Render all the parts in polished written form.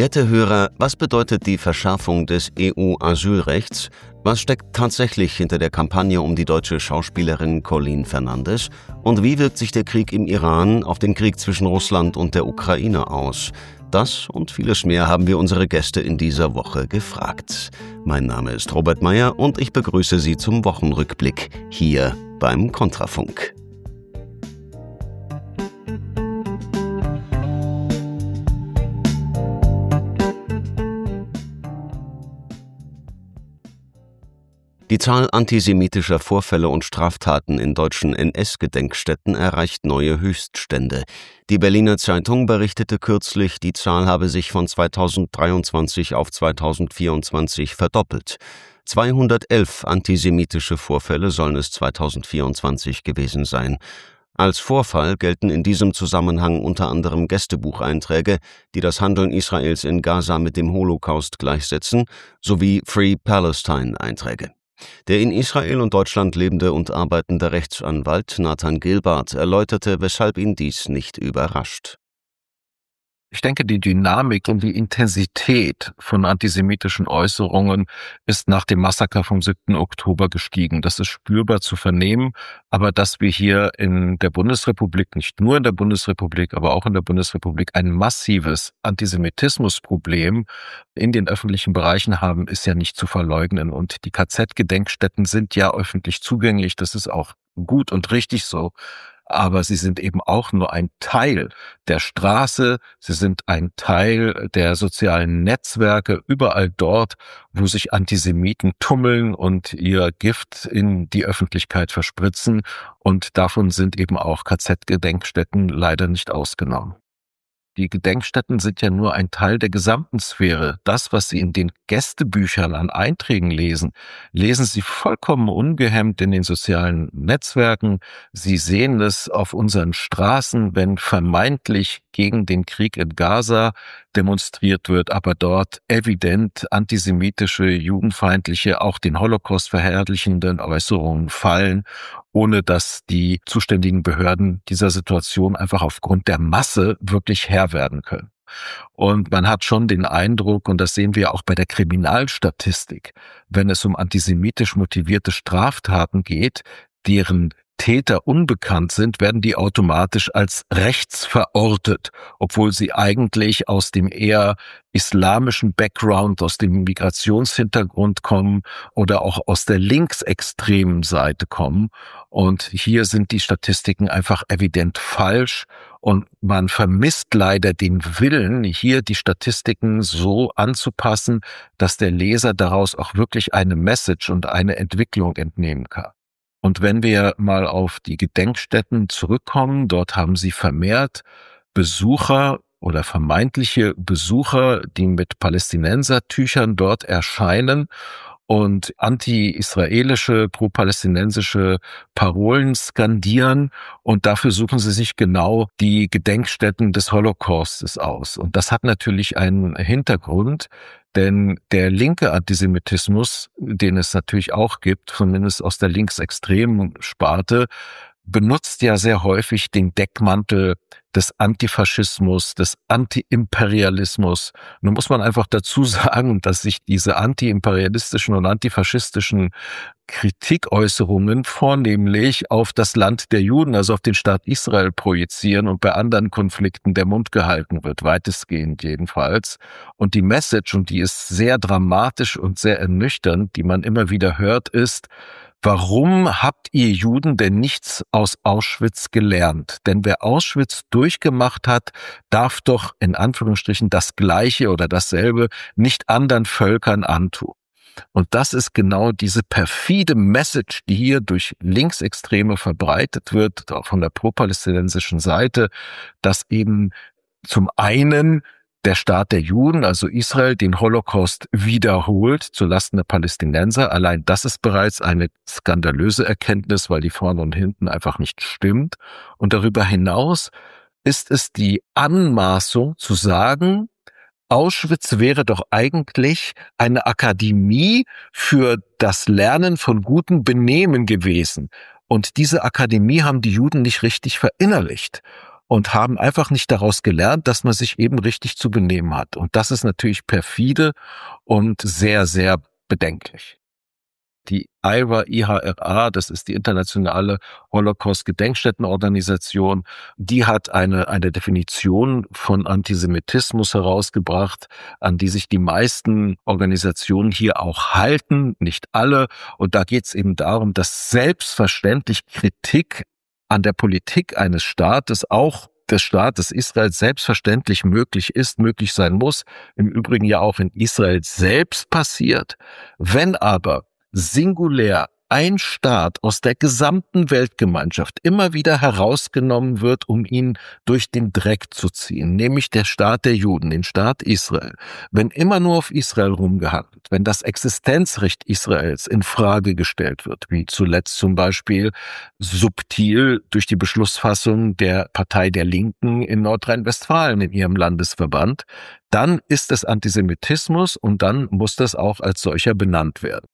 Werte Hörer, was bedeutet die Verschärfung des EU-Asylrechts? Was steckt tatsächlich hinter der Kampagne um die deutsche Schauspielerin Colleen Fernandes? Und wie wirkt sich der Krieg im Iran auf den Krieg zwischen Russland und der Ukraine aus? Das und vieles mehr haben wir unsere Gäste in dieser Woche gefragt. Mein Name ist Robert Meyer und ich begrüße Sie zum Wochenrückblick hier beim Kontrafunk. Die Zahl antisemitischer Vorfälle und Straftaten in deutschen NS-Gedenkstätten erreicht neue Höchststände. Die Berliner Zeitung berichtete kürzlich, die Zahl habe sich von 2023 auf 2024 verdoppelt. 211 antisemitische Vorfälle sollen es 2024 gewesen sein. Als Vorfall gelten in diesem Zusammenhang unter anderem Gästebucheinträge, die das Handeln Israels in Gaza mit dem Holocaust gleichsetzen, sowie Free Palestine-Einträge. Der in Israel und Deutschland lebende und arbeitende Rechtsanwalt Nathan Gilbart erläuterte, weshalb ihn dies nicht überrascht. Ich denke, die Dynamik und die Intensität von antisemitischen Äußerungen ist nach dem Massaker vom 7. Oktober gestiegen. Das ist spürbar zu vernehmen, aber dass wir hier in der Bundesrepublik, nicht nur in der Bundesrepublik, aber auch in der Bundesrepublik ein massives Antisemitismusproblem in den öffentlichen Bereichen haben, ist ja nicht zu verleugnen. Und die KZ-Gedenkstätten sind ja öffentlich zugänglich. Das ist auch gut und richtig so. Aber sie sind eben auch nur ein Teil der Straße, sie sind ein Teil der sozialen Netzwerke, überall dort, wo sich Antisemiten tummeln und ihr Gift in die Öffentlichkeit verspritzen. Und davon sind eben auch KZ-Gedenkstätten leider nicht ausgenommen. Die Gedenkstätten sind ja nur ein Teil der gesamten Sphäre. Das, was Sie in den Gästebüchern an Einträgen lesen, lesen Sie vollkommen ungehemmt in den sozialen Netzwerken. Sie sehen es auf unseren Straßen, wenn vermeintlich gegen den Krieg in Gaza demonstriert wird, aber dort evident antisemitische, judenfeindliche, auch den Holocaust verherrlichenden Äußerungen fallen, ohne dass die zuständigen Behörden dieser Situation einfach aufgrund der Masse wirklich Herr werden können. Und man hat schon den Eindruck, und das sehen wir auch bei der Kriminalstatistik, wenn es um antisemitisch motivierte Straftaten geht, deren Täter unbekannt sind, werden die automatisch als rechts verortet, obwohl sie eigentlich aus dem eher islamischen Background, aus dem Migrationshintergrund kommen oder auch aus der linksextremen Seite kommen. Und hier sind die Statistiken einfach evident falsch und man vermisst leider den Willen, hier die Statistiken so anzupassen, dass der Leser daraus auch wirklich eine Message und eine Entwicklung entnehmen kann. Und wenn wir mal auf die Gedenkstätten zurückkommen, dort haben sie vermehrt Besucher oder vermeintliche Besucher, die mit Palästinensertüchern dort erscheinen und anti-israelische, pro-palästinensische Parolen skandieren. Und dafür suchen sie sich genau die Gedenkstätten des Holocaustes aus. Und das hat natürlich einen Hintergrund, denn der linke Antisemitismus, den es natürlich auch gibt, zumindest aus der linksextremen Sparte, benutzt ja sehr häufig den Deckmantel des Antifaschismus, des Antiimperialismus. Nun muss man einfach dazu sagen, dass sich diese antiimperialistischen und antifaschistischen Kritikäußerungen vornehmlich auf das Land der Juden, also auf den Staat Israel projizieren und bei anderen Konflikten der Mund gehalten wird, weitestgehend jedenfalls. Und die Message, und die ist sehr dramatisch und sehr ernüchternd, die man immer wieder hört, ist: Warum habt ihr Juden denn nichts aus Auschwitz gelernt? Denn wer Auschwitz durchgemacht hat, darf doch in Anführungsstrichen das Gleiche oder dasselbe nicht anderen Völkern antun. Und das ist genau diese perfide Message, die hier durch Linksextreme verbreitet wird, auch von der pro-palästinensischen Seite, dass eben zum einen der Staat der Juden, also Israel, den Holocaust wiederholt zulasten der Palästinenser. Allein das ist bereits eine skandalöse Erkenntnis, weil die vorne und hinten einfach nicht stimmt. Und darüber hinaus ist es die Anmaßung zu sagen, Auschwitz wäre doch eigentlich eine Akademie für das Lernen von gutem Benehmen gewesen. Und diese Akademie haben die Juden nicht richtig verinnerlicht. und haben einfach nicht daraus gelernt, dass man sich eben richtig zu benehmen hat. Und das ist natürlich perfide und sehr, sehr bedenklich. Die IHRA, das ist die internationale Holocaust-Gedenkstättenorganisation, die hat eine Definition von Antisemitismus herausgebracht, an die sich die meisten Organisationen hier auch halten, nicht alle. Und da geht es eben darum, dass selbstverständlich Kritik an der Politik eines Staates, auch des Staates Israel, selbstverständlich möglich ist, möglich sein muss, im Übrigen ja auch in Israel selbst passiert. Wenn aber singulär ein Staat aus der gesamten Weltgemeinschaft immer wieder herausgenommen wird, um ihn durch den Dreck zu ziehen, nämlich der Staat der Juden, den Staat Israel. Wenn immer nur auf Israel rumgehandelt, wenn das Existenzrecht Israels in Frage gestellt wird, wie zuletzt zum Beispiel subtil durch die Beschlussfassung der Partei der Linken in Nordrhein-Westfalen in ihrem Landesverband, dann ist es Antisemitismus und dann muss das auch als solcher benannt werden.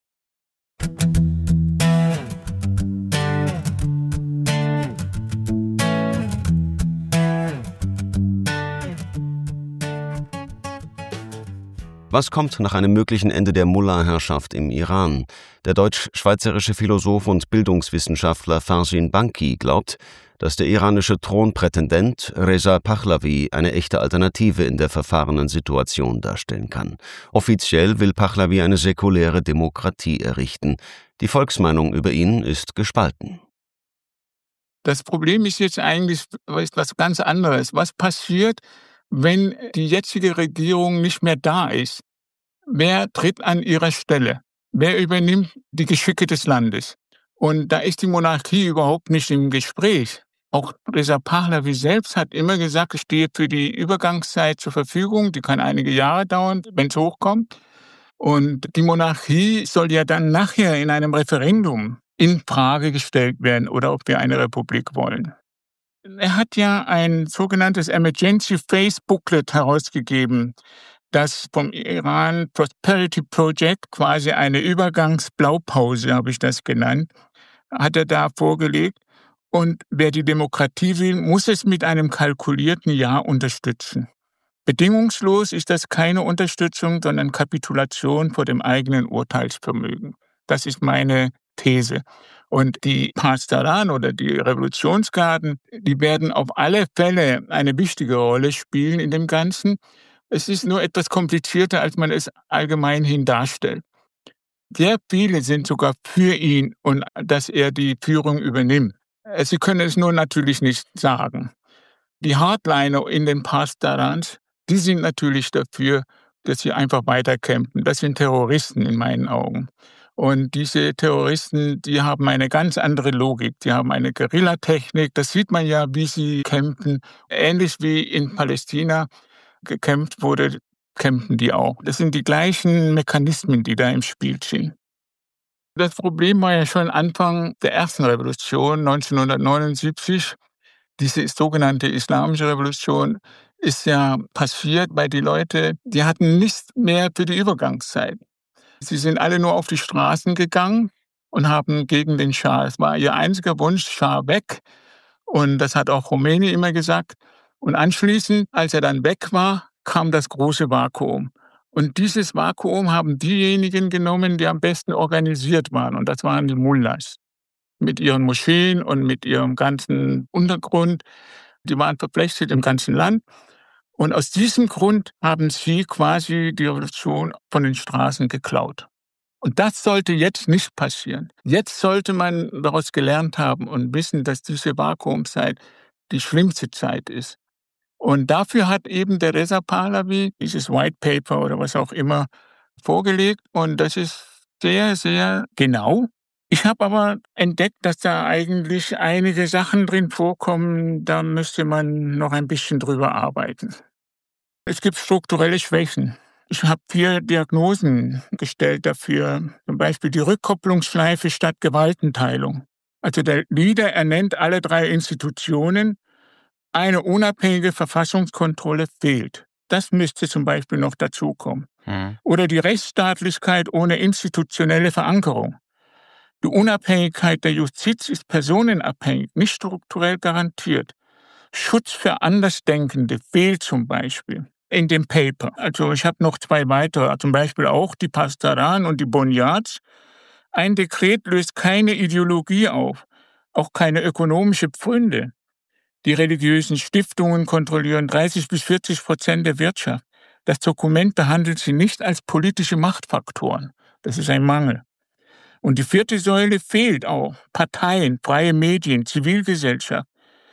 Was kommt nach einem möglichen Ende der Mullah-Herrschaft im Iran? Der deutsch-schweizerische Philosoph und Bildungswissenschaftler Farsin Banki glaubt, dass der iranische Thronprätendent Reza Pahlavi eine echte Alternative in der verfahrenen Situation darstellen kann. Offiziell will Pahlavi eine säkuläre Demokratie errichten. Die Volksmeinung über ihn ist gespalten. Das Problem ist jetzt eigentlich was ganz anderes. Was passiert, wenn die jetzige Regierung nicht mehr da ist? Wer tritt an ihrer Stelle? Wer übernimmt die Geschicke des Landes? Und da ist die Monarchie überhaupt nicht im Gespräch. Auch Reza Pahlavi selbst hat immer gesagt, ich stehe für die Übergangszeit zur Verfügung. Die kann einige Jahre dauern, wenn es hochkommt. Und die Monarchie soll ja dann nachher in einem Referendum in Frage gestellt werden oder ob wir eine Republik wollen. Er hat ja ein sogenanntes Emergency Phase Booklet herausgegeben, das vom Iran Prosperity Project, quasi eine Übergangsblaupause, habe ich das genannt, hat er da vorgelegt. Und wer die Demokratie will, muss es mit einem kalkulierten Ja unterstützen. Bedingungslos ist das keine Unterstützung, sondern Kapitulation vor dem eigenen Urteilsvermögen. Das ist meine These. Und die Pasdaran oder die Revolutionsgarden, die werden auf alle Fälle eine wichtige Rolle spielen in dem Ganzen. Es ist nur etwas komplizierter, als man es allgemeinhin darstellt. Sehr viele sind sogar für ihn und dass er die Führung übernimmt. Sie können es nur natürlich nicht sagen. Die Hardliner in den Pasdarans, die sind natürlich dafür, dass sie einfach weiterkämpfen. Das sind Terroristen in meinen Augen. Und diese Terroristen, die haben eine ganz andere Logik. Die haben eine Guerillatechnik. Das sieht man ja, wie sie kämpfen. Ähnlich wie in Palästina gekämpft wurde, kämpfen die auch. Das sind die gleichen Mechanismen, die da im Spiel sind. Das Problem war ja schon Anfang der ersten Revolution, 1979. Diese sogenannte Islamische Revolution ist ja passiert, weil die Leute, die hatten nichts mehr für die Übergangszeit. Sie sind alle nur auf die Straßen gegangen und haben gegen den Schah. Es war ihr einziger Wunsch, Schah weg. Und das hat auch Khomeini immer gesagt. Und anschließend, als er dann weg war, kam das große Vakuum. Und dieses Vakuum haben diejenigen genommen, die am besten organisiert waren. Und das waren die Mullahs. Mit ihren Moscheen und mit ihrem ganzen Untergrund. Die waren verflechtet im ganzen Land. Und aus diesem Grund haben sie quasi die Revolution von den Straßen geklaut. Und das sollte jetzt nicht passieren. Jetzt sollte man daraus gelernt haben und wissen, dass diese Vakuumzeit die schlimmste Zeit ist. Und dafür hat eben der Reza Pahlavi dieses White Paper oder was auch immer vorgelegt. Und das ist sehr, sehr genau. Ich habe aber entdeckt, dass da eigentlich einige Sachen drin vorkommen, da müsste man noch ein bisschen drüber arbeiten. Es gibt strukturelle Schwächen. Ich habe 4 Diagnosen gestellt dafür, zum Beispiel die Rückkopplungsschleife statt Gewaltenteilung. Also der Leader ernennt alle 3 Institutionen, eine unabhängige Verfassungskontrolle fehlt. Das müsste zum Beispiel noch dazukommen. Oder die Rechtsstaatlichkeit ohne institutionelle Verankerung. Die Unabhängigkeit der Justiz ist personenabhängig, nicht strukturell garantiert. Schutz für Andersdenkende fehlt zum Beispiel in dem Paper. Also ich habe noch 2 weitere, zum Beispiel auch die Pastaran und die Bonyads. Ein Dekret löst keine Ideologie auf, auch keine ökonomische Pfründe. Die religiösen Stiftungen kontrollieren 30-40% der Wirtschaft. Das Dokument behandelt sie nicht als politische Machtfaktoren. Das ist ein Mangel. Und die 4. Säule fehlt auch. Parteien, freie Medien, Zivilgesellschaft.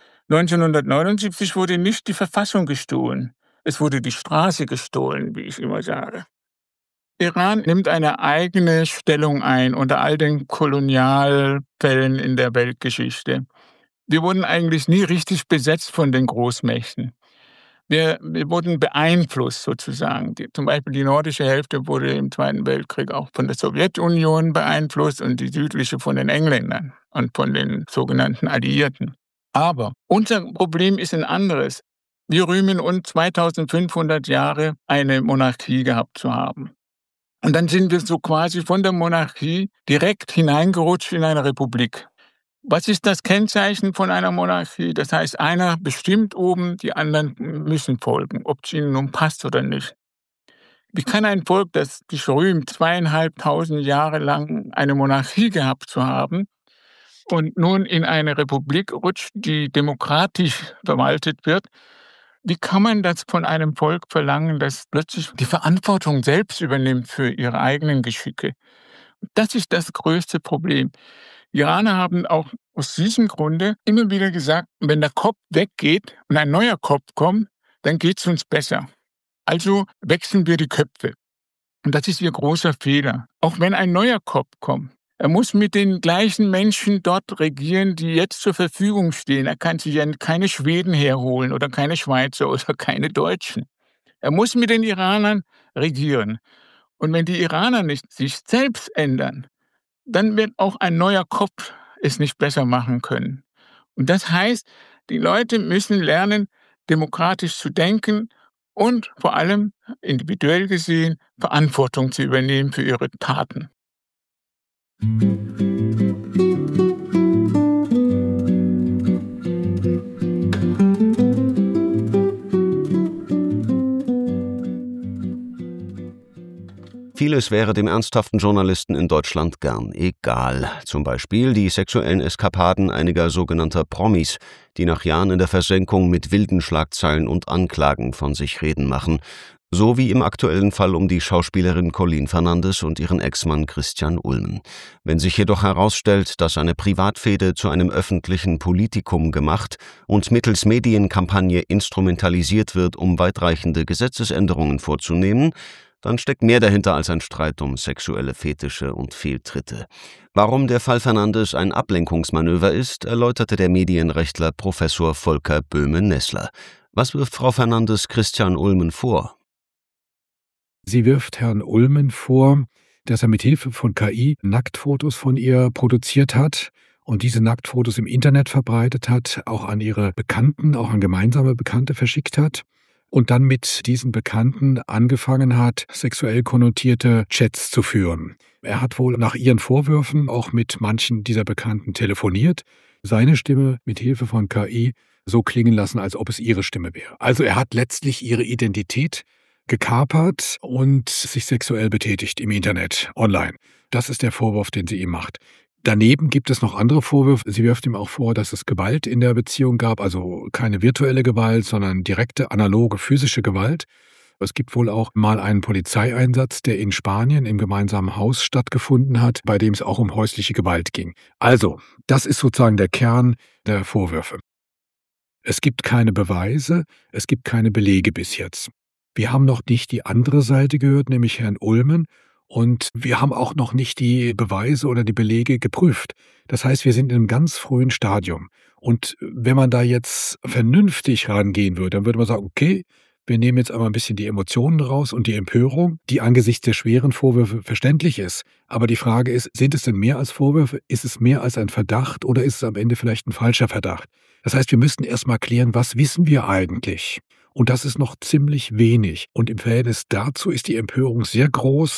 1979 wurde nicht die Verfassung gestohlen. Es wurde die Straße gestohlen, wie ich immer sage. Iran nimmt eine eigene Stellung ein unter all den Kolonialfällen in der Weltgeschichte. Wir wurden eigentlich nie richtig besetzt von den Großmächten. Wir wurden beeinflusst sozusagen. Zum Beispiel die nordische Hälfte wurde im Zweiten Weltkrieg auch von der Sowjetunion beeinflusst und die südliche von den Engländern und von den sogenannten Alliierten. Aber unser Problem ist ein anderes. Wir rühmen uns 2500 Jahre eine Monarchie gehabt zu haben. Und dann sind wir so quasi von der Monarchie direkt hineingerutscht in eine Republik. Was ist das Kennzeichen von einer Monarchie? Das heißt, einer bestimmt oben, die anderen müssen folgen, ob es ihnen nun passt oder nicht. Wie kann ein Volk, das sich rühmt, 2500 Jahre lang eine Monarchie gehabt zu haben und nun in eine Republik rutscht, die demokratisch verwaltet wird, wie kann man das von einem Volk verlangen, das plötzlich die Verantwortung selbst übernimmt für ihre eigenen Geschicke? Das ist das größte Problem. Die Iraner haben auch aus diesem Grunde immer wieder gesagt, wenn der Kopf weggeht und ein neuer Kopf kommt, dann geht es uns besser. Also wechseln wir die Köpfe. Und das ist ihr großer Fehler. Auch wenn ein neuer Kopf kommt, er muss mit den gleichen Menschen dort regieren, die jetzt zur Verfügung stehen. Er kann sich ja keine Schweden herholen oder keine Schweizer oder keine Deutschen. Er muss mit den Iranern regieren. Und wenn die Iraner nicht sich selbst ändern, dann wird auch ein neuer Kopf es nicht besser machen können. Und das heißt, die Leute müssen lernen, demokratisch zu denken und vor allem individuell gesehen Verantwortung zu übernehmen für ihre Taten. Vieles wäre dem ernsthaften Journalisten in Deutschland gern egal. Zum Beispiel die sexuellen Eskapaden einiger sogenannter Promis, die nach Jahren in der Versenkung mit wilden Schlagzeilen und Anklagen von sich reden machen. So wie im aktuellen Fall um die Schauspielerin Colleen Fernandes und ihren Ex-Mann Christian Ulmen. Wenn sich jedoch herausstellt, dass eine Privatfehde zu einem öffentlichen Politikum gemacht und mittels Medienkampagne instrumentalisiert wird, um weitreichende Gesetzesänderungen vorzunehmen, dann steckt mehr dahinter als ein Streit um sexuelle Fetische und Fehltritte. Warum der Fall Fernandes ein Ablenkungsmanöver ist, erläuterte der Medienrechtler Professor Volker Böhme-Nessler. Was wirft Frau Fernandes Christian Ulmen vor? Sie wirft Herrn Ulmen vor, dass er mit Hilfe von KI Nacktfotos von ihr produziert hat und diese Nacktfotos im Internet verbreitet hat, auch an ihre Bekannten, auch an gemeinsame Bekannte verschickt hat. Und dann mit diesen Bekannten angefangen hat, sexuell konnotierte Chats zu führen. Er hat wohl nach ihren Vorwürfen auch mit manchen dieser Bekannten telefoniert, seine Stimme mit Hilfe von KI so klingen lassen, als ob es ihre Stimme wäre. Also er hat letztlich ihre Identität gekapert und sich sexuell betätigt im Internet, online. Das ist der Vorwurf, den sie ihm macht. Daneben gibt es noch andere Vorwürfe. Sie wirft ihm auch vor, dass es Gewalt in der Beziehung gab, also keine virtuelle Gewalt, sondern direkte, analoge, physische Gewalt. Es gibt wohl auch mal einen Polizeieinsatz, der in Spanien im gemeinsamen Haus stattgefunden hat, bei dem es auch um häusliche Gewalt ging. Also, das ist sozusagen der Kern der Vorwürfe. Es gibt keine Beweise, es gibt keine Belege bis jetzt. Wir haben noch nicht die andere Seite gehört, nämlich Herrn Ulmen. Und wir haben auch noch nicht die Beweise oder die Belege geprüft. Das heißt, wir sind in einem ganz frühen Stadium. Und wenn man da jetzt vernünftig rangehen würde, dann würde man sagen, okay, wir nehmen jetzt einmal ein bisschen die Emotionen raus und die Empörung, die angesichts der schweren Vorwürfe verständlich ist. Aber die Frage ist, sind es denn mehr als Vorwürfe? Ist es mehr als ein Verdacht oder ist es am Ende vielleicht ein falscher Verdacht? Das heißt, wir müssten erstmal klären, was wissen wir eigentlich? Und das ist noch ziemlich wenig. Und im Verhältnis dazu ist die Empörung sehr groß.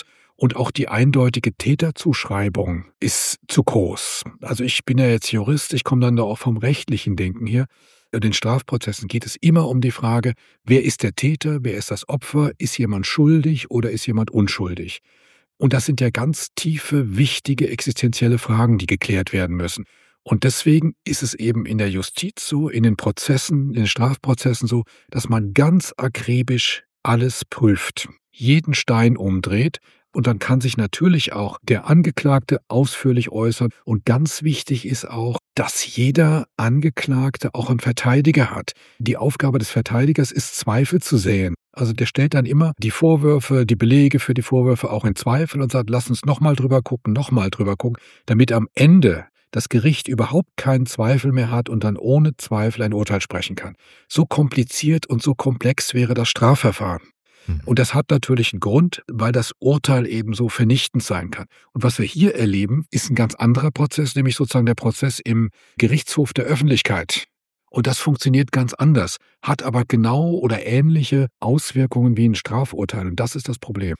Und auch die eindeutige Täterzuschreibung ist zu groß. Also ich bin ja jetzt Jurist, ich komme dann da auch vom rechtlichen Denken hier. In den Strafprozessen geht es immer um die Frage, wer ist der Täter, wer ist das Opfer, ist jemand schuldig oder ist jemand unschuldig? Und das sind ja ganz tiefe, wichtige, existenzielle Fragen, die geklärt werden müssen. Und deswegen ist es eben in der Justiz so, in den Prozessen, in den Strafprozessen so, dass man ganz akribisch alles prüft, jeden Stein umdreht. Und dann kann sich natürlich auch der Angeklagte ausführlich äußern. Und ganz wichtig ist auch, dass jeder Angeklagte auch einen Verteidiger hat. Die Aufgabe des Verteidigers ist, Zweifel zu säen. Also der stellt dann immer die Vorwürfe, die Belege für die Vorwürfe auch in Zweifel und sagt, lass uns nochmal drüber gucken, damit am Ende das Gericht überhaupt keinen Zweifel mehr hat und dann ohne Zweifel ein Urteil sprechen kann. So kompliziert und so komplex wäre das Strafverfahren. Und das hat natürlich einen Grund, weil das Urteil eben so vernichtend sein kann. Und was wir hier erleben, ist ein ganz anderer Prozess, nämlich sozusagen der Prozess im Gerichtshof der Öffentlichkeit. Und das funktioniert ganz anders, hat aber genau oder ähnliche Auswirkungen wie ein Strafurteil. Und das ist das Problem.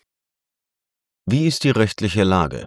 Wie ist die rechtliche Lage?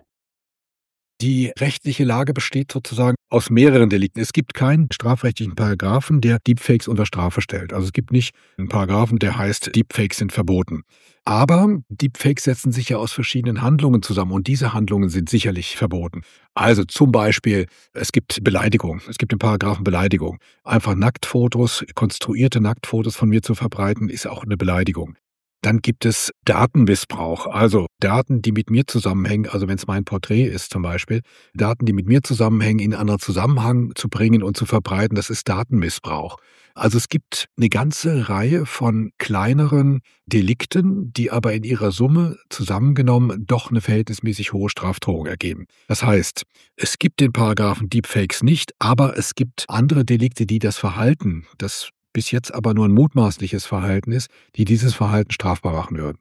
Die rechtliche Lage besteht sozusagen aus mehreren Delikten. Es gibt keinen strafrechtlichen Paragraphen, der Deepfakes unter Strafe stellt. Also es gibt nicht einen Paragraphen, der heißt, Deepfakes sind verboten. Aber Deepfakes setzen sich ja aus verschiedenen Handlungen zusammen und diese Handlungen sind sicherlich verboten. Also zum Beispiel, es gibt Beleidigung. Es gibt den Paragraphen Beleidigung. Einfach Nacktfotos, konstruierte Nacktfotos von mir zu verbreiten, ist auch eine Beleidigung. Dann gibt es Datenmissbrauch, also Daten, die mit mir zusammenhängen, also wenn es mein Porträt ist zum Beispiel, Daten, die mit mir zusammenhängen, in einen anderen Zusammenhang zu bringen und zu verbreiten, das ist Datenmissbrauch. Also es gibt eine ganze Reihe von kleineren Delikten, die aber in ihrer Summe zusammengenommen doch eine verhältnismäßig hohe Strafdrohung ergeben. Das heißt, es gibt den Paragraphen Deepfakes nicht, aber es gibt andere Delikte, die das Verhalten, das bis jetzt aber nur ein mutmaßliches Verhalten ist, die dieses Verhalten strafbar machen würden.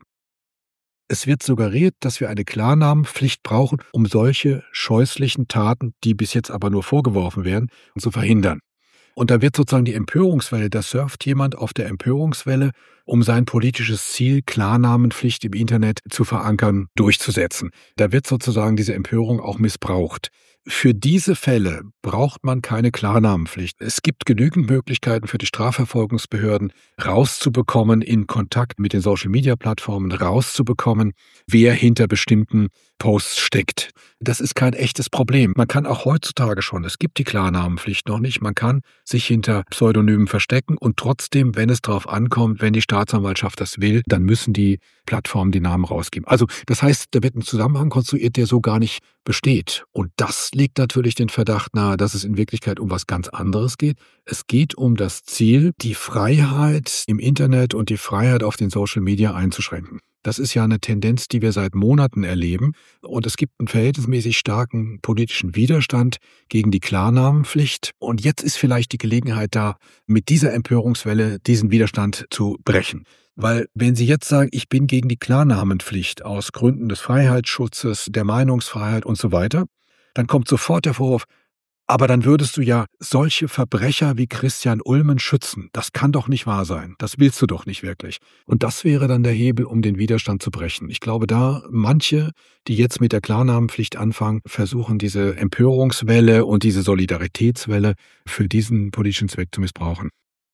Es wird suggeriert, dass wir eine Klarnamenpflicht brauchen, um solche scheußlichen Taten, die bis jetzt aber nur vorgeworfen werden, zu verhindern. Und da wird sozusagen die Empörungswelle, da surft jemand auf der Empörungswelle, um sein politisches Ziel, Klarnamenpflicht im Internet zu verankern, durchzusetzen. Da wird sozusagen diese Empörung auch missbraucht. Für diese Fälle braucht man keine Klarnamenpflicht. Es gibt genügend Möglichkeiten für die Strafverfolgungsbehörden, rauszubekommen, in Kontakt mit den Social-Media-Plattformen rauszubekommen, wer hinter bestimmten Posts steckt. Das ist kein echtes Problem. Man kann auch heutzutage schon, es gibt die Klarnamenpflicht noch nicht, man kann sich hinter Pseudonymen verstecken und trotzdem, wenn es darauf ankommt, wenn die Staatsanwaltschaft das will, dann müssen die Plattformen die Namen rausgeben. Also das heißt, da wird ein Zusammenhang konstruiert, der so gar nicht besteht. Und das legt natürlich den Verdacht nahe, dass es in Wirklichkeit um was ganz anderes geht. Es geht um das Ziel, die Freiheit im Internet und die Freiheit auf den Social Media einzuschränken. Das ist ja eine Tendenz, die wir seit Monaten erleben. Und es gibt einen verhältnismäßig starken politischen Widerstand gegen die Klarnamenpflicht. Und jetzt ist vielleicht die Gelegenheit da, mit dieser Empörungswelle diesen Widerstand zu brechen. Weil wenn Sie jetzt sagen, ich bin gegen die Klarnamenpflicht aus Gründen des Freiheitsschutzes, der Meinungsfreiheit und so weiter, dann kommt sofort der Vorwurf, aber dann würdest du ja solche Verbrecher wie Christian Ulmen schützen. Das kann doch nicht wahr sein. Das willst du doch nicht wirklich. Und das wäre dann der Hebel, um den Widerstand zu brechen. Ich glaube, da manche, die jetzt mit der Klarnamenpflicht anfangen, versuchen diese Empörungswelle und diese Solidaritätswelle für diesen politischen Zweck zu missbrauchen.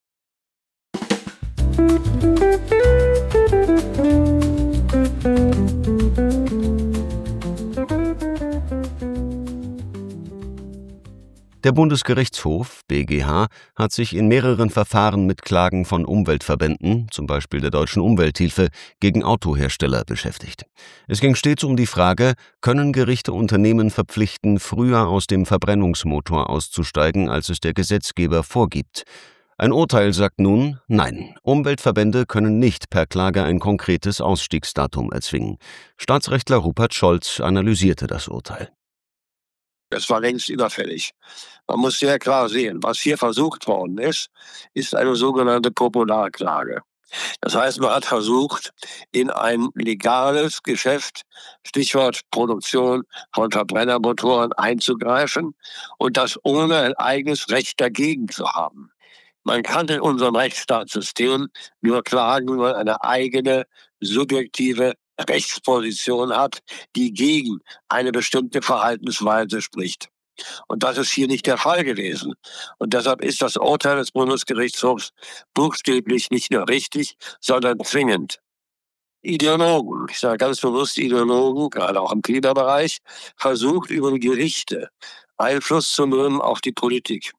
Der Bundesgerichtshof (BGH) hat sich in mehreren Verfahren mit Klagen von Umweltverbänden, zum Beispiel der Deutschen Umwelthilfe, gegen Autohersteller beschäftigt. Es ging stets um die Frage, können Gerichte Unternehmen verpflichten, früher aus dem Verbrennungsmotor auszusteigen, als es der Gesetzgeber vorgibt. Ein Urteil sagt nun, nein, Umweltverbände können nicht per Klage ein konkretes Ausstiegsdatum erzwingen. Staatsrechtler Rupert Scholz analysierte das Urteil. Das war längst überfällig. Man muss sehr klar sehen, was hier versucht worden ist eine sogenannte Popularklage. Das heißt, man hat versucht, in ein legales Geschäft, Stichwort Produktion von Verbrennermotoren, einzugreifen und das ohne ein eigenes Recht dagegen zu haben. Man kann in unserem Rechtsstaatssystem nur klagen über eine eigene subjektive Rechtsposition hat, die gegen eine bestimmte Verhaltensweise spricht. Und das ist hier nicht der Fall gewesen. Und deshalb ist das Urteil des Bundesgerichtshofs buchstäblich nicht nur richtig, sondern zwingend. Ideologen, ich sage ganz bewusst Ideologen, gerade auch im Klimabereich, versucht über die Gerichte Einfluss zu nehmen auf die Politik.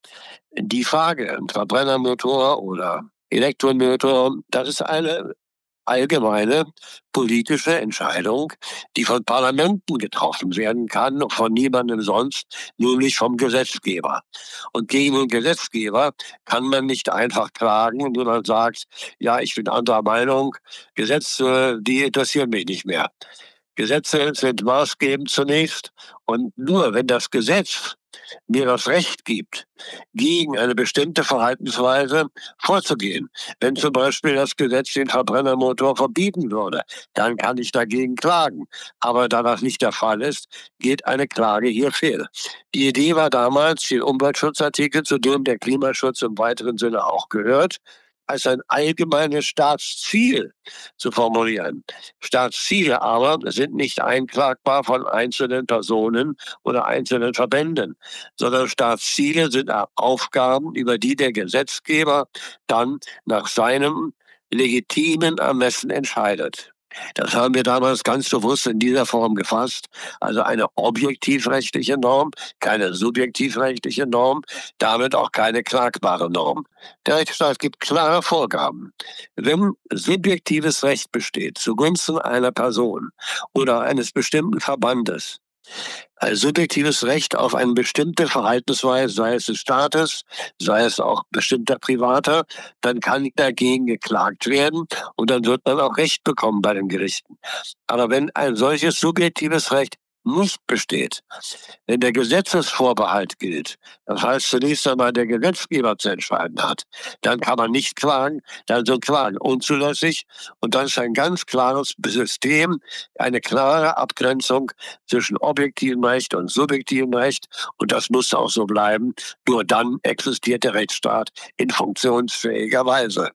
Die Frage, ein Verbrennermotor oder Elektromotor, das ist eine allgemeine politische Entscheidung, die von Parlamenten getroffen werden kann und von niemandem sonst, nämlich vom Gesetzgeber. Und gegen den Gesetzgeber kann man nicht einfach klagen, indem man sagt, ja, ich bin anderer Meinung, Gesetze, die interessieren mich nicht mehr. Gesetze sind maßgebend zunächst und nur wenn das Gesetz mir das Recht gibt, gegen eine bestimmte Verhaltensweise vorzugehen. Wenn zum Beispiel das Gesetz den Verbrennermotor verbieten würde, dann kann ich dagegen klagen. Aber da das nicht der Fall ist, geht eine Klage hier fehl. Die Idee war damals, den Umweltschutzartikel, zu dem der Klimaschutz im weiteren Sinne auch gehört, als ein allgemeines Staatsziel zu formulieren. Staatsziele aber sind nicht einklagbar von einzelnen Personen oder einzelnen Verbänden, sondern Staatsziele sind Aufgaben, über die der Gesetzgeber dann nach seinem legitimen Ermessen entscheidet. Das haben wir damals ganz bewusst in dieser Form gefasst. Also eine objektivrechtliche Norm, keine subjektivrechtliche Norm, damit auch keine klagbare Norm. Der Rechtsstaat gibt klare Vorgaben. Wenn subjektives Recht besteht zugunsten einer Person oder eines bestimmten Verbandes, ein subjektives Recht auf eine bestimmte Verhaltensweise, sei es des Staates, sei es auch bestimmter Privater, dann kann dagegen geklagt werden und dann wird man auch Recht bekommen bei den Gerichten. Aber wenn ein solches subjektives Recht nicht besteht, wenn der Gesetzesvorbehalt gilt, das heißt zunächst einmal der Gesetzgeber zu entscheiden hat, dann kann man nicht klagen, dann sind Klagen unzulässig und dann ist ein ganz klares System, eine klare Abgrenzung zwischen objektivem Recht und subjektivem Recht und das muss auch so bleiben. Nur dann existiert der Rechtsstaat in funktionsfähiger Weise.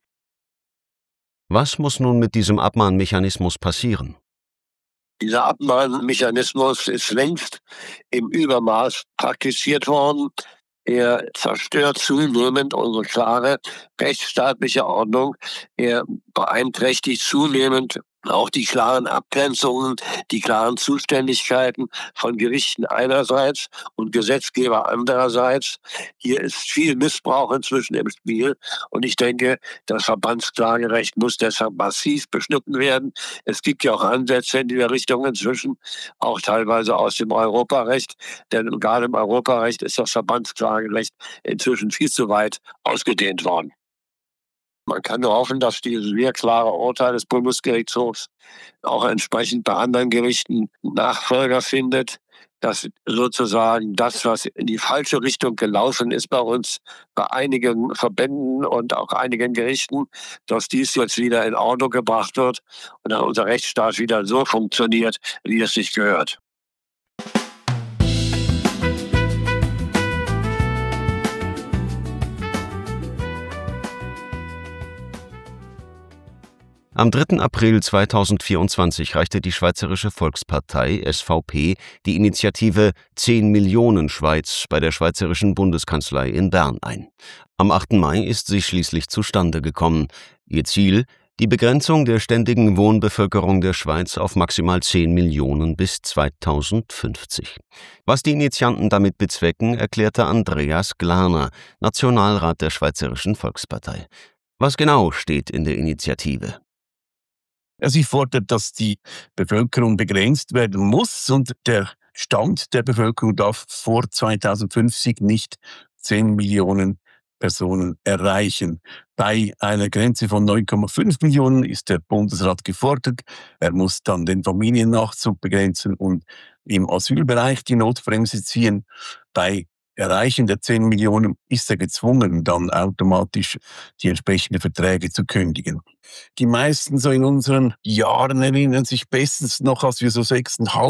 Was muss nun mit diesem Abmahnmechanismus passieren? Dieser Abmahnmechanismus ist längst im Übermaß praktiziert worden. Er zerstört zunehmend unsere klare rechtsstaatliche Ordnung. Er beeinträchtigt zunehmend auch die klaren Abgrenzungen, die klaren Zuständigkeiten von Gerichten einerseits und Gesetzgeber andererseits. Hier ist viel Missbrauch inzwischen im Spiel und ich denke, das Verbandsklagerecht muss deshalb massiv beschnitten werden. Es gibt ja auch Ansätze in dieser Richtung inzwischen, auch teilweise aus dem Europarecht, denn gerade im Europarecht ist das Verbandsklagerecht inzwischen viel zu weit ausgedehnt worden. Man kann nur hoffen, dass dieses sehr klare Urteil des Bundesgerichtshofs auch entsprechend bei anderen Gerichten Nachfolger findet, dass sozusagen das, was in die falsche Richtung gelaufen ist bei uns, bei einigen Verbänden und auch einigen Gerichten, dass dies jetzt wieder in Ordnung gebracht wird und dann unser Rechtsstaat wieder so funktioniert, wie es sich gehört. Am 3. April 2024 reichte die Schweizerische Volkspartei (SVP) die Initiative 10 Millionen Schweiz bei der Schweizerischen Bundeskanzlei in Bern ein. Am 8. Mai ist sie schließlich zustande gekommen. Ihr Ziel: die Begrenzung der ständigen Wohnbevölkerung der Schweiz auf maximal 10 Millionen bis 2050. Was die Initianten damit bezwecken, erklärte Andreas Glarner, Nationalrat der Schweizerischen Volkspartei. Was genau steht in der Initiative? Sie fordert, dass die Bevölkerung begrenzt werden muss und der Stand der Bevölkerung darf vor 2050 nicht 10 Millionen Personen erreichen. Bei einer Grenze von 9,5 Millionen ist der Bundesrat gefordert. Er muss dann den Familiennachzug begrenzen und im Asylbereich die Notbremse ziehen. Bei Erreichen der 10 Millionen ist er gezwungen, dann automatisch die entsprechenden Verträge zu kündigen. Die meisten so in unseren Jahren erinnern sich bestens noch, als wir so 6,5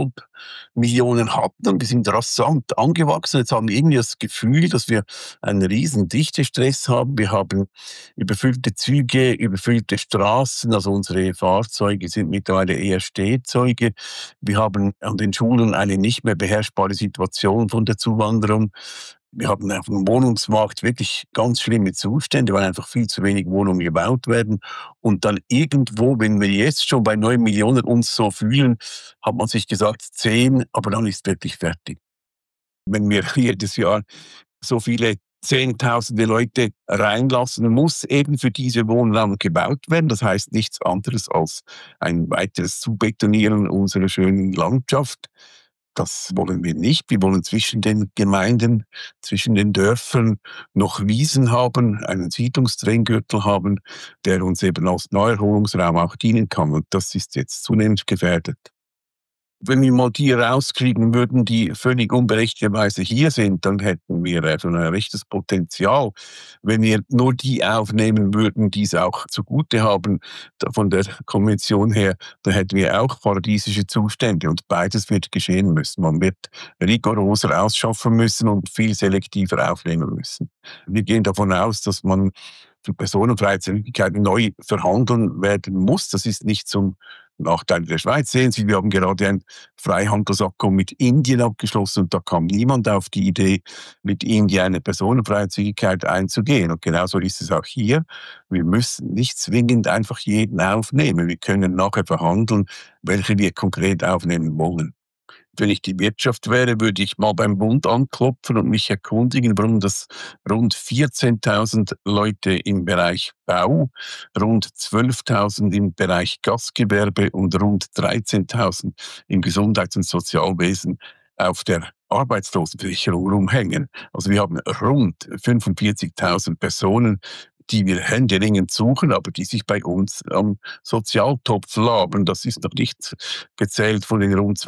Millionen hatten und wir sind rasant angewachsen. Jetzt haben wir irgendwie das Gefühl, dass wir einen riesen Dichtestress haben. Wir haben überfüllte Züge, überfüllte Straßen, also unsere Fahrzeuge sind mittlerweile eher Stehzeuge. Wir haben an den Schulen eine nicht mehr beherrschbare Situation von der Zuwanderung. Wir haben auf dem Wohnungsmarkt wirklich ganz schlimme Zustände, weil einfach viel zu wenig Wohnungen gebaut werden. Und dann irgendwo, wenn wir jetzt schon bei 9 Millionen uns so fühlen, hat man sich gesagt 10, aber dann ist wirklich fertig. Wenn wir jedes Jahr so viele Zehntausende Leute reinlassen, muss eben für diese Wohnraum gebaut werden. Das heißt nichts anderes als ein weiteres Zubetonieren unserer schönen Landschaft. Das wollen wir nicht. Wir wollen zwischen den Gemeinden, zwischen den Dörfern noch Wiesen haben, einen Siedlungsdränggürtel haben, der uns eben als Naherholungsraum auch dienen kann. Und das ist jetzt zunehmend gefährdet. Wenn wir mal die rauskriegen würden, die völlig unberechtigterweise hier sind, dann hätten wir schon ein rechtes Potenzial. Wenn wir nur die aufnehmen würden, die es auch zugute haben, von der Konvention her, dann hätten wir auch paradiesische Zustände. Und beides wird geschehen müssen. Man wird rigoroser ausschaffen müssen und viel selektiver aufnehmen müssen. Wir gehen davon aus, dass man für Personenfreizügigkeit neu verhandeln werden muss. Das ist nicht zum Nachteil der Schweiz. Sehen Sie, wir haben gerade ein Freihandelsabkommen mit Indien abgeschlossen und da kam niemand auf die Idee, mit Indien eine Personenfreizügigkeit einzugehen. Und genauso ist es auch hier. Wir müssen nicht zwingend einfach jeden aufnehmen. Wir können nachher verhandeln, welche wir konkret aufnehmen wollen. Wenn ich die Wirtschaft wäre, würde ich mal beim Bund anklopfen und mich erkundigen, warum das rund 14.000 Leute im Bereich Bau, rund 12.000 im Bereich Gastgewerbe und rund 13.000 im Gesundheits- und Sozialwesen auf der Arbeitslosenversicherung rumhängen. Also wir haben rund 45.000 Personen, die wir händeringend suchen, aber die sich bei uns am Sozialtopf laben. Das ist noch nicht gezählt von den rund